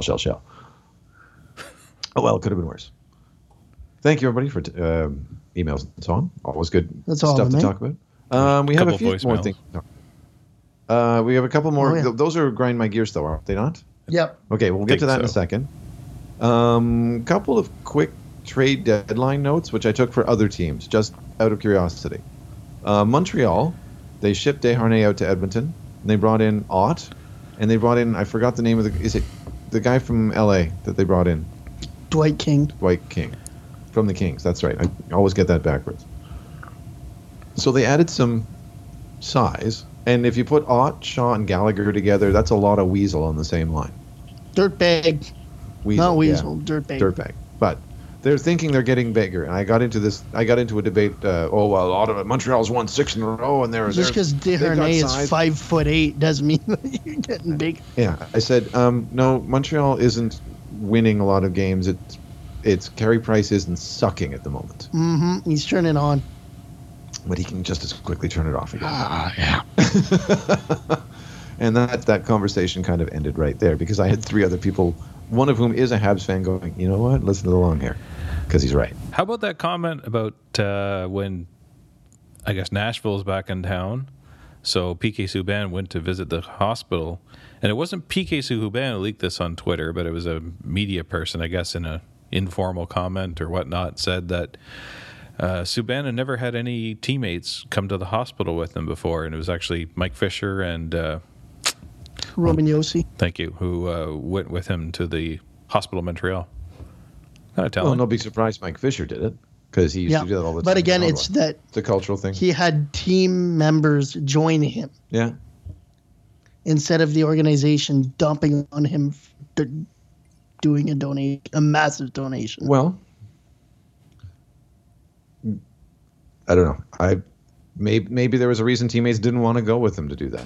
Oh well, it could have been worse. Thank you everybody for emails and so on. Always good That's all stuff of to me. talk about. We have a Couple few more voicemails. things. to talk. We have a couple more. Oh, yeah. Those are grind my gears though, aren't they not? Yep. Okay, we'll get to Think that in a so. second. Couple of quick trade deadline notes, which I took for other teams, just out of curiosity. Montreal, they shipped Desharnais out to Edmonton, and they brought in Ott, and they brought in, I forgot the name of is it the guy from LA that they brought in? Dwight King. Dwight King, from the Kings, that's right. I always get that backwards. So they added some size, and if you put Ott, Shaw, and Gallagher together, that's a lot of weasel on the same line. Dirtbag. Weasel, Not yeah. weasel. Dirtbag. Dirtbag. But they're thinking they're getting bigger, and I got into a debate. A lot of it. Montreal's won 6 in a row, and they're Just because they've got Desharnais is size. 5'8" doesn't mean that you're getting big. Yeah, I said no. Montreal isn't winning a lot of games. It's Carey Price isn't sucking at the moment, Mm-hmm. He's turning on. but he can just as quickly turn it off again. Yeah. And that conversation kind of ended right there because I had 3 other people, one of whom is a Habs fan, going, you know what? Listen to the long hair, because he's right. how about that comment about when I guess Nashville's back in town? So PK Subban went to visit the hospital, and it wasn't PK Subban who leaked this on Twitter, but it was a media person, I guess, in a informal comment or whatnot, said that Subban had never had any teammates come to the hospital with him before, and it was actually Mike Fisher and Roman Yossi. thank you, who went with him to the hospital in Montreal. Kind of Well, telling. no big surprise Mike Fisher did it because he used Yeah. to do that all the time. But again, in it's Ottawa. that It's a cultural thing. he had team members join him Yeah. instead of the organization dumping on him doing a massive donation. Well, I don't know. Maybe there was a reason teammates didn't want to go with him to do that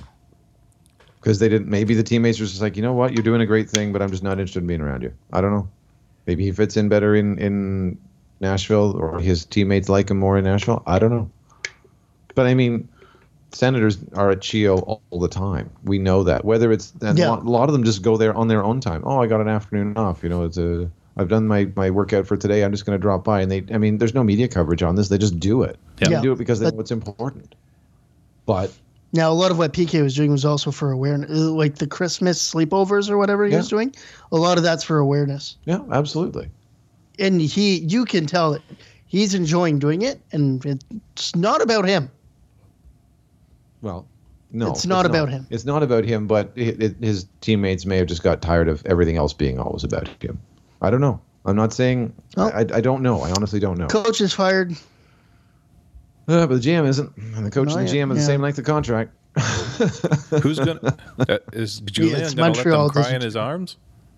because they didn't. Maybe the teammates were just like, you know what, you're doing a great thing, but I'm just not interested in being around you. I don't know. Maybe he fits in better in Nashville, or his teammates like him more in Nashville. I don't know. But I mean, Senators are at Chio all the time. We know that. Whether it's a lot of them just go there on their own time. Oh, I got an afternoon off. I've done my workout for today. I'm just going to drop by. And there's no media coverage on this. They just do it. They do it because they know it's important. But now, a lot of what PK was doing was also for awareness, like the Christmas sleepovers or whatever he was doing. A lot of that's for awareness. Yeah, absolutely. And you can tell that he's enjoying doing it, and it's not about him. Well, no, it's not about him. It's not about him, but his teammates may have just got tired of everything else being always about him. I don't know. I'm not saying. I don't know. I honestly don't know. Coach is fired. But the GM isn't, and the coach and the GM are the same length of contract. Who's gonna? Is Julian gonna let them cry in his arms?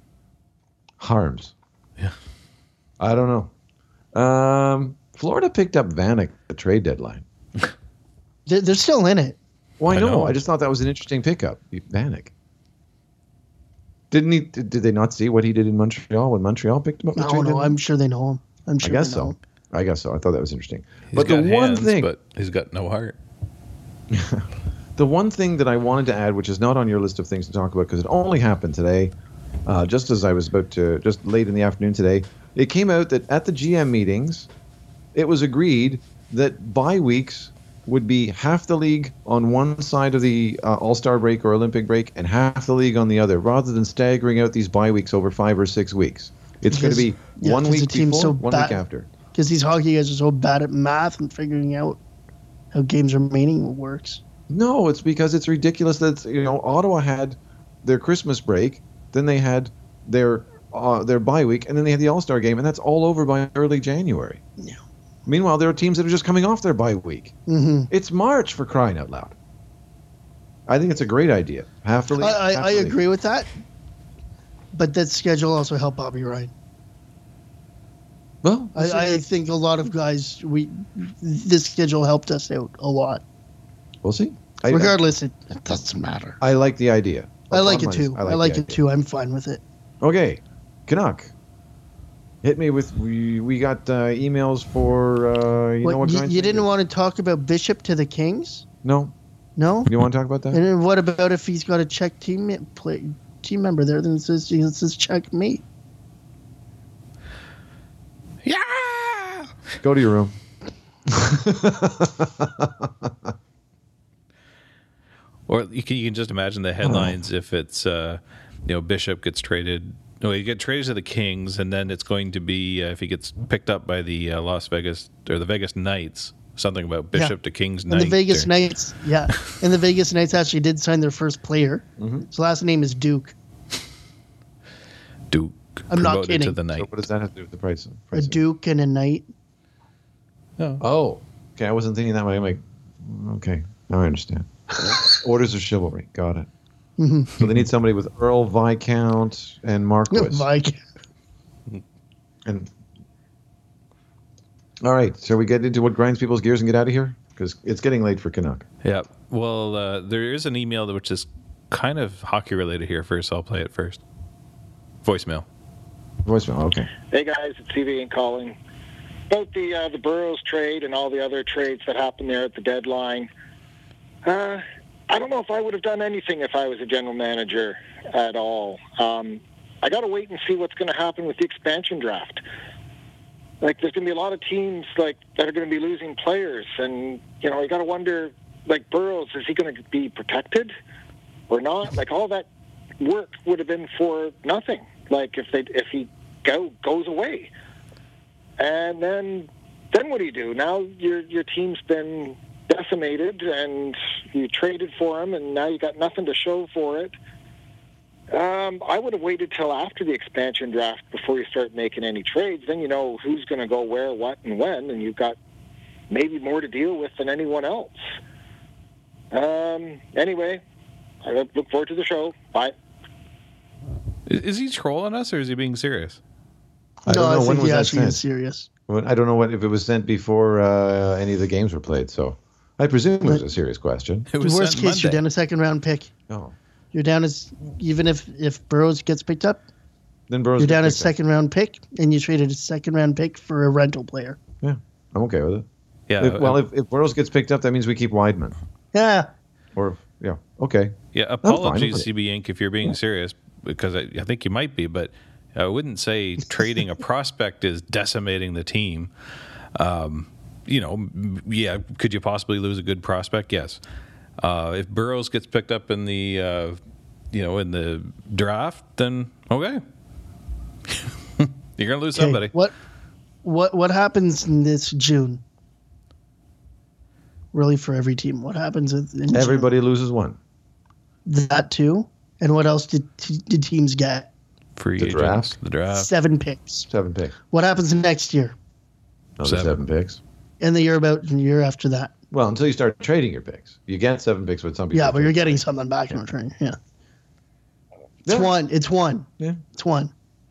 Harms. Yeah. I don't know. Florida picked up Vanek at the trade deadline. They're still in it. Well, I know. I just thought that was an interesting pickup, Vanek. Didn't he? Did they not see what he did in Montreal when Montreal picked him up? No, I'm sure they know him. I guess so. I thought that was interesting. But he's got no heart. The one thing that I wanted to add, which is not on your list of things to talk about because it only happened today, just as I was just late in the afternoon today, it came out that at the GM meetings, it was agreed that bye weeks would be half the league on one side of the All-Star break or Olympic break and half the league on the other, rather than staggering out these bye weeks over 5 or 6 weeks. It's going to be 1 week before, 1 week after. Because these hockey guys are so bad at math and figuring out how games remaining works. No, it's because it's ridiculous that Ottawa had their Christmas break, then they had their bye week, and then they had the All-Star game, and that's all over by early January. Yeah. Meanwhile, there are teams that are just coming off their bye week. Mm-hmm. It's March, for crying out loud. I think it's a great idea. Half the league. I agree with that. But that schedule also helped Bobby Ryan. Well, I think a lot of guys, this schedule helped us out a lot. We'll see. Regardless, it doesn't matter. I like the idea. I like it too. I like it too. I'm fine with it. Okay, Canuck. Hit me with we got emails for you didn't want to talk about Bishop to the Kings? No. You want to talk about that? And then what about if he's got a Czech team member there? Then it says check me. Yeah. Go to your room. Or you can just imagine the headlines if it's Bishop gets traded. No, he gets traded to the Kings, and then it's going to be if he gets picked up by the Las Vegas or the Vegas Knights. Something about Bishop to Kings Knights. And the Vegas Knights, and the Vegas Knights actually did sign their first player. Mm-hmm. His last name is Duke. Duke. I'm not kidding. To the Knight. So what does that have to do with the price? A Duke and a Knight. Oh, okay. I wasn't thinking that way. I'm like, okay, now I understand. Orders of chivalry. Got it. Mm-hmm. So they need somebody with Earl, Viscount, and Marquis. Viscount. And all right, shall we get into what grinds people's gears and get out of here? Because it's getting late for Canuck. Yeah. Well, there is an email which is kind of hockey related here first. So I'll play it first. Voicemail. Okay. Hey guys, it's CV and calling about the Burrows trade and all the other trades that happened there at the deadline. I don't know if I would have done anything if I was a general manager at all. I got to wait and see what's going to happen with the expansion draft. Like, there's going to be a lot of teams that are going to be losing players, and you got to wonder, like Burrows, is he going to be protected or not? Like, all that work would have been for nothing. Like, if he goes away, and then what do you do? Now your team's been decimated, and you traded for him, and now you got nothing to show for it. I would have waited till after the expansion draft before you start making any trades. Then you know who's going to go where, what, and when, and you've got maybe more to deal with than anyone else. Anyway, I look forward to the show. Bye. Is he trolling us, or is he being serious? I don't know. I think he actually is serious. I don't know if it was sent before any of the games were played, so I presume it was a serious question. It was worst case, Monday. you're down a second round pick. Oh. You're down as even if Burrows gets picked up. Then Burrows You're down a gets picked up. second-round pick, and you traded a second-round pick for a rental player. Yeah, I'm okay with it. Yeah. If Burrows gets picked up, that means we keep Weidman. Yeah. Or yeah, okay. Yeah, fine apologies, with it. CB Inc., if you're being serious, because I think you might be, but I wouldn't say trading a prospect is decimating the team. Yeah, could you possibly lose a good prospect? Yes. If Burrows gets picked up in the, in the draft, then okay, you're gonna lose Okay, somebody. What happens in this June? Really, for every team, what happens in June? Everybody loses one. That too, and what else did teams get? Free The agents, draft? the draft. 7 picks. 7 picks. What happens next year? Another 7. 7 picks. And the year after that? Well, until you start trading your picks, you get 7 picks with some people. Yeah, but you're getting something back in return. Yeah. It's Yeah. one. It's one. Yeah, It's one.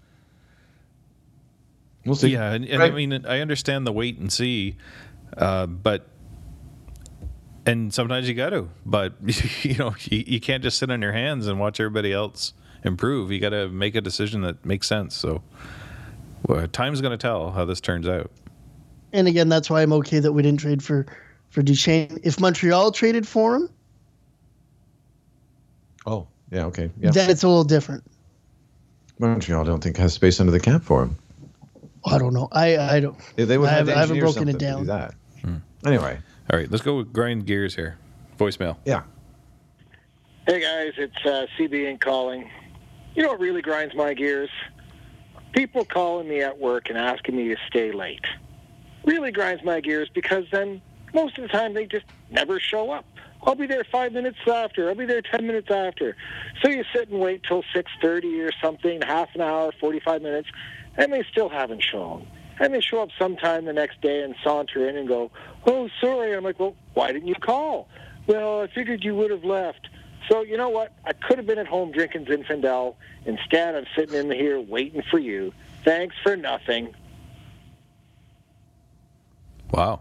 we'll see. Yeah, and Right. I mean, I understand the wait and see, but sometimes you got to, but you can't just sit on your hands and watch everybody else improve. You got to make a decision that makes sense. So, time's going to tell how this turns out. And again, that's why I'm okay that we didn't trade for Duchesne. If Montreal traded for him, Oh, yeah, okay. Yeah. then it's a little different. Montreal, I don't think, has space under the cap for him. I don't know. I don't. If they would I have to haven't engineer broken it something to down. do that. Anyway, All right, let's go with grind gears here. Voicemail. yeah. Hey guys, it's CB Inc. calling. You know what really grinds my gears? People calling me at work and asking me to stay late. Really grinds my gears because then most of the time they just never show up. I'll be there 5 minutes after. I'll be there 10 minutes after. So you sit and wait till 6:30 or something, half an hour, 45 minutes, and they still haven't shown. And they show up sometime the next day and saunter in and go, "Oh, sorry." I'm like, "Well, why didn't you call?" "Well, I figured you would have left." So you know what? I could have been at home drinking Zinfandel. Instead, I'm sitting in here waiting for you. Thanks for nothing. Wow.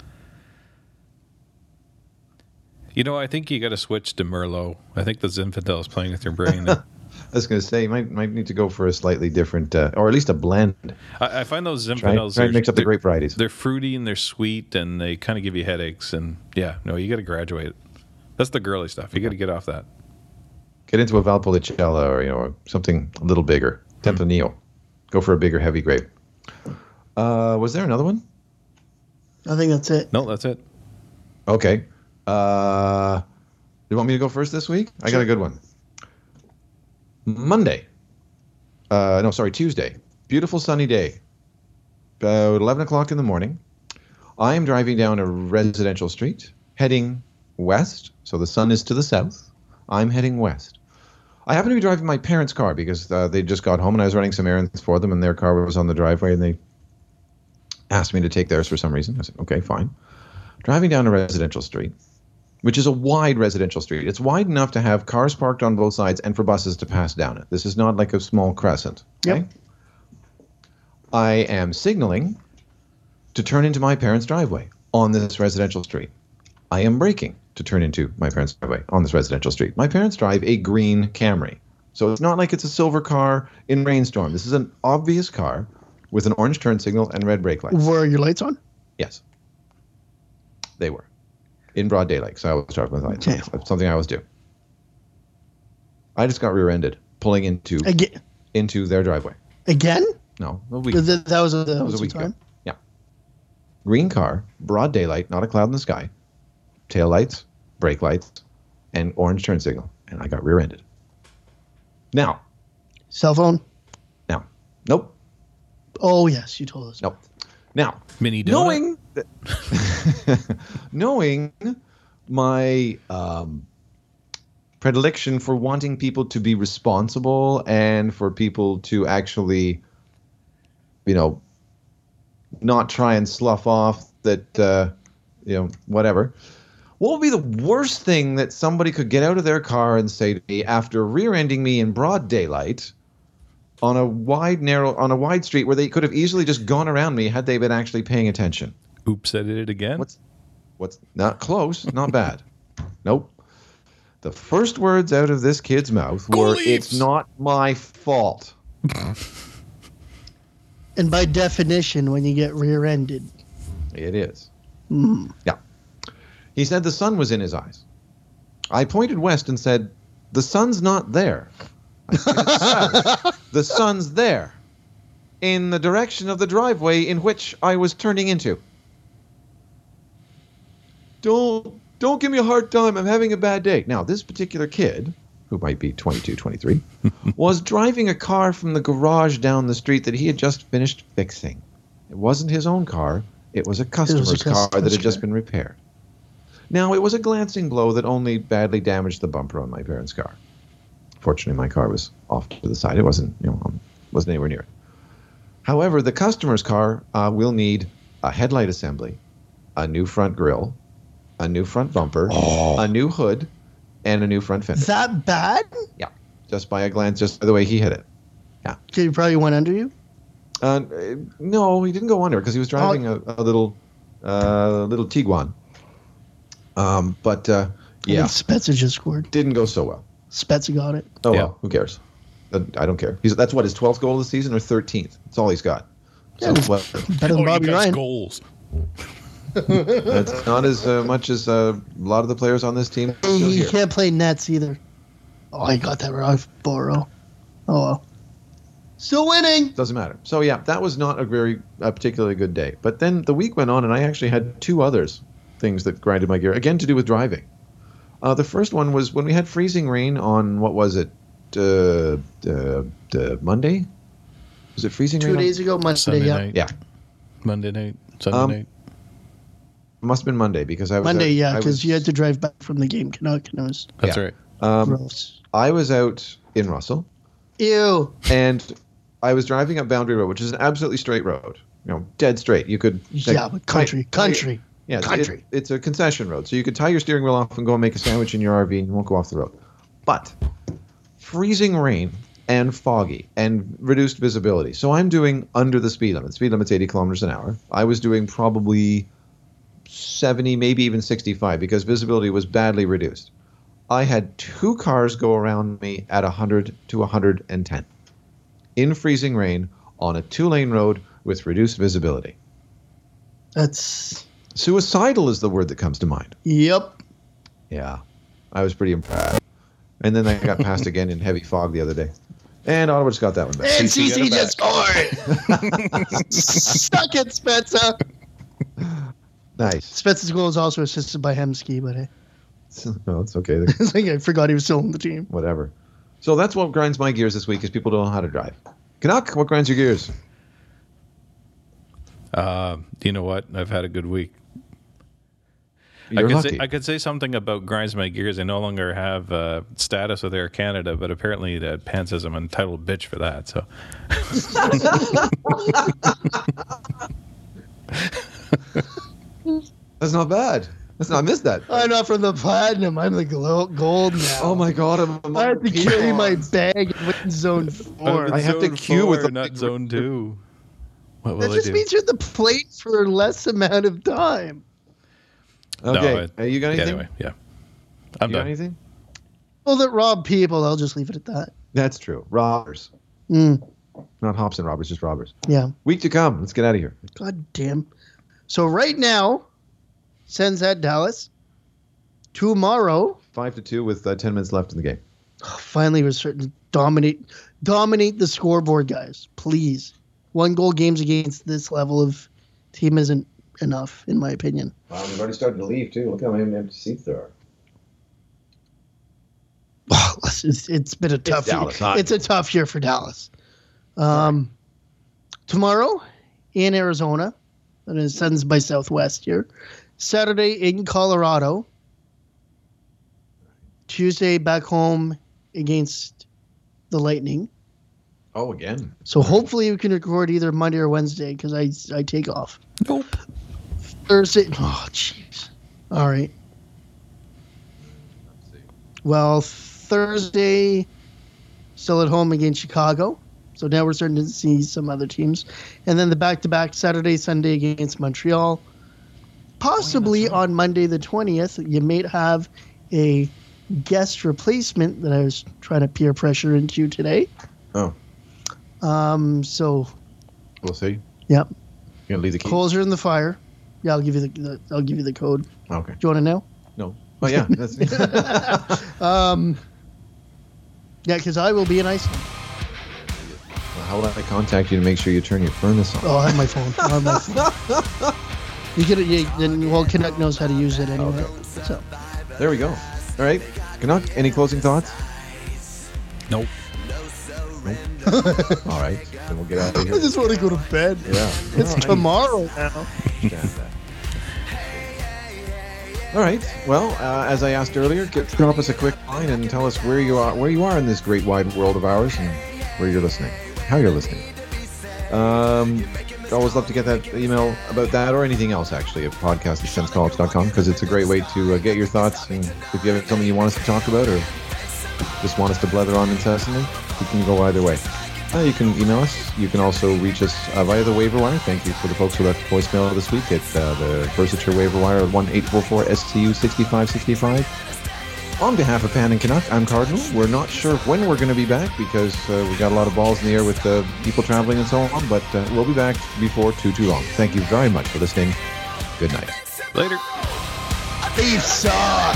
I think you got to switch to Merlot. I think the Zinfandel is playing with your brain. I was going to say, you might need to go for a slightly different, or at least a blend. I find those Try Zinfandels, and mix up the they're- grape varieties. They're fruity and they're sweet and they kind of give you headaches. And yeah, no, you got to graduate. That's the girly stuff. You got to get off that. Get into a Valpolicella or something a little bigger. Tempranillo. Go for a bigger, heavy grape. Was there another one? I think that's it. No, that's it. Okay. You want me to go first this week? I got a good one. Tuesday. Beautiful sunny day. About 11 o'clock in the morning. I am driving down a residential street, heading west. So the sun is to the south. I'm heading west. I happen to be driving my parents' car because they just got home and I was running some errands for them and their car was on the driveway and they asked me to take theirs for some reason. I said, okay, fine. Driving down a residential street, which is a wide residential street. It's wide enough to have cars parked on both sides and for buses to pass down it. This is not like a small crescent. Okay? Yep. I am signaling to turn into my parents' driveway on this residential street. I am braking to turn into my parents' driveway on this residential street. My parents drive a green Camry. So it's not like it's a silver car in rainstorm. This is an obvious car with an orange turn signal and red brake lights. Were your lights on? Yes. They were. In broad daylight, so I was driving with lights. Okay. That's something I always do. I just got rear-ended pulling into their driveway. Again? No, a week. That was a week time. ago. Yeah. Green car, broad daylight, not a cloud in the sky. Tail lights, brake lights, and orange turn signal. And I got rear-ended. Now. Cell phone? Nope. Oh, yes, you told us. Nope. Now. Mini donut? Knowing knowing my predilection for wanting people to be responsible and for people to actually, not try and slough off that, whatever. What would be the worst thing that somebody could get out of their car and say to me after rear-ending me in broad daylight on a wide street where they could have easily just gone around me had they been actually paying attention? Oops, I did it again. What's not close, not bad. Nope. The first words out of this kid's mouth were, Leafs. "It's not my fault." And by definition, when you get rear-ended. It is. Yeah. He said the sun was in his eyes. I pointed west and said, the sun's not there. I pointed south. The sun's there. In the direction of the driveway in which I was turning into. Don't give me a hard time. I'm having a bad day. Now, this particular kid, who might be 22, 23, was driving a car from the garage down the street that he had just finished fixing. It wasn't his own car. It was a customer's car that had just been repaired. Now, it was a glancing blow that only badly damaged the bumper on my parents' car. Fortunately, my car was off to the side. It wasn't anywhere near it. However, the customer's car will need a headlight assembly, a new front grille, a new front bumper, a new hood, and a new front fender. That bad? Yeah, just by a glance, just by the way he hit it. Yeah. He probably went under you? No, he didn't go under because he was driving a little Tiguan. Yeah. I think Spezza just scored. Didn't go so well. Spezza got it. Oh, Yeah. well, who cares? I don't care. That's what, his 12th goal of the season or 13th? That's all he's got. Yeah, So, better than Bobby Ryan. Goals. that's not as much as a lot of the players on this team. He can't play nets either. Oh, I got that wrong. Boro. Oh, well. Still winning. Doesn't matter. So, yeah, that was not a particularly good day. But then the week went on, and I actually had two others things that grinded my gear, again to do with driving. The first one was when we had freezing rain on, what was it, Monday? Was it freezing rain? 2 days ago, Monday, Sunday yeah. night. Yeah. Monday night. Sunday night. Must have been Monday because I was Monday, out, yeah, because you had to drive back from the game. Canucks. That's yeah. right. Gross. I was out in Russell, Ew. and I was driving up Boundary Road, which is an absolutely straight road. Dead straight. You could... Yeah, but country. Yeah, Country. it's a concession road, so you could tie your steering wheel off and go and make a sandwich in your RV, and you won't go off the road. But freezing rain and foggy and reduced visibility. So I'm doing under the speed limit. The speed limit's 80 kilometers an hour. I was doing probably 70, maybe even 65, because visibility was badly reduced. I had two cars go around me at 100 to 110 in freezing rain on a 2-lane road with reduced visibility. That's... Suicidal is the word that comes to mind. Yep. Yeah, I was pretty impressed. And then I got passed again in heavy fog the other day. And Ottawa just got that one back. And CC just scored. Suck it, Spezza. Nice. Spezza's goal is also assisted by Hemsky, but hey. No, it's okay. It's like I forgot he was still on the team. Whatever. So that's what grinds my gears this week is people don't know how to drive. Canuck, what grinds your gears? You know what? I've had a good week. You're lucky. I could say something about grinds my gears. I no longer have status with Air Canada, but apparently that Pan says I'm an entitled bitch for that. So That's not bad. I missed that. I'm not from the platinum. I'm the gold now. Oh my God! I have to carry my bag in zone 4. I have to queue with the not zone 2. What will That I just do? means you're at the plate for less amount of time. Okay. No, You got anything? Anyway, yeah. I'm You got done. anything? Well, that rob people, I'll just leave it at that. That's true. Robbers. Mm, Not Hobson robbers, just robbers. yeah. Week to come. Let's get out of here. God damn. So right now, Sens at Dallas. Tomorrow, 5-2 with 10 minutes left in the game. finally we're starting to dominate the scoreboard, guys. Please. 1-goal games against this level of team isn't enough, in my opinion. Wow, we've already started to leave, too. Look how many empty seats there are. It's been a tough year. Dallas, huh? It's a tough year for Dallas. Tomorrow in Arizona, and it sends by Southwest here. Saturday in Colorado. Tuesday back home against the Lightning. Oh, again. So hopefully we can record either Monday or Wednesday because I take off. Nope. Thursday. Oh, jeez. All right. Well, Thursday, still at home against Chicago. So now we're starting to see some other teams. And then the back-to-back Saturday, Sunday against Montreal. Possibly on Monday the 20th, you may have a guest replacement that I was trying to peer pressure into today. Oh. So We'll see. Yep. You gonna leave the key? Coals are in the fire. Yeah, I'll give you the code. Okay. Do you want to know? No. But yeah, that's Yeah, because I will be in Iceland. how will I contact you to make sure you turn your furnace on? Oh, I have my phone. I have my phone. Canuck knows how to use it anyway. So There we go. All right. Canuck, any closing thoughts? Nope. All right. Then we'll get out of I here. just want to go to bed. Yeah. It's tomorrow now. Understand that. All right. Well, as I asked earlier, drop us a quick line and tell us where you are in this great wide world of ours, and where you're listening, how you're listening. Always love to get that email about that or anything else, actually, at podcast@senscollege.com, because it's a great way to get your thoughts. And if you have something you want us to talk about or just want us to blether on incessantly, we can go either way. You can email us. You can also reach us via the waiver wire. Thank you for the folks who left voicemail this week at the Versature waiver wire at 1-844-STU-6565. On behalf of Pan and Canuck, I'm Cardinal. We're not sure when we're going to be back because we got a lot of balls in the air with people traveling and so on, but we'll be back before too long. Thank you very much for listening. Good night. Later. Leave suck.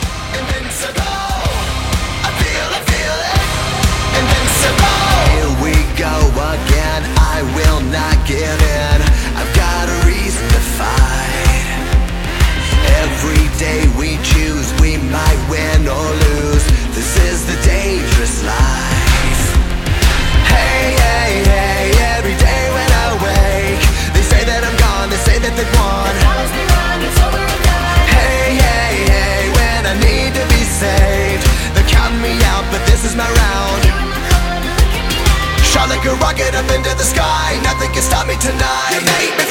Here we go again, I will not give in. I've got a reason to fight. Every day we choose, we might win or lose. This is the dangerous life. Hey, hey, hey, every day when I wake, they say that I'm gone, they say that they won. Hey, hey, hey, when I need to be saved, they're counting me out, but this is my round. Shot like a rocket up into the sky, nothing can stop me tonight. You made me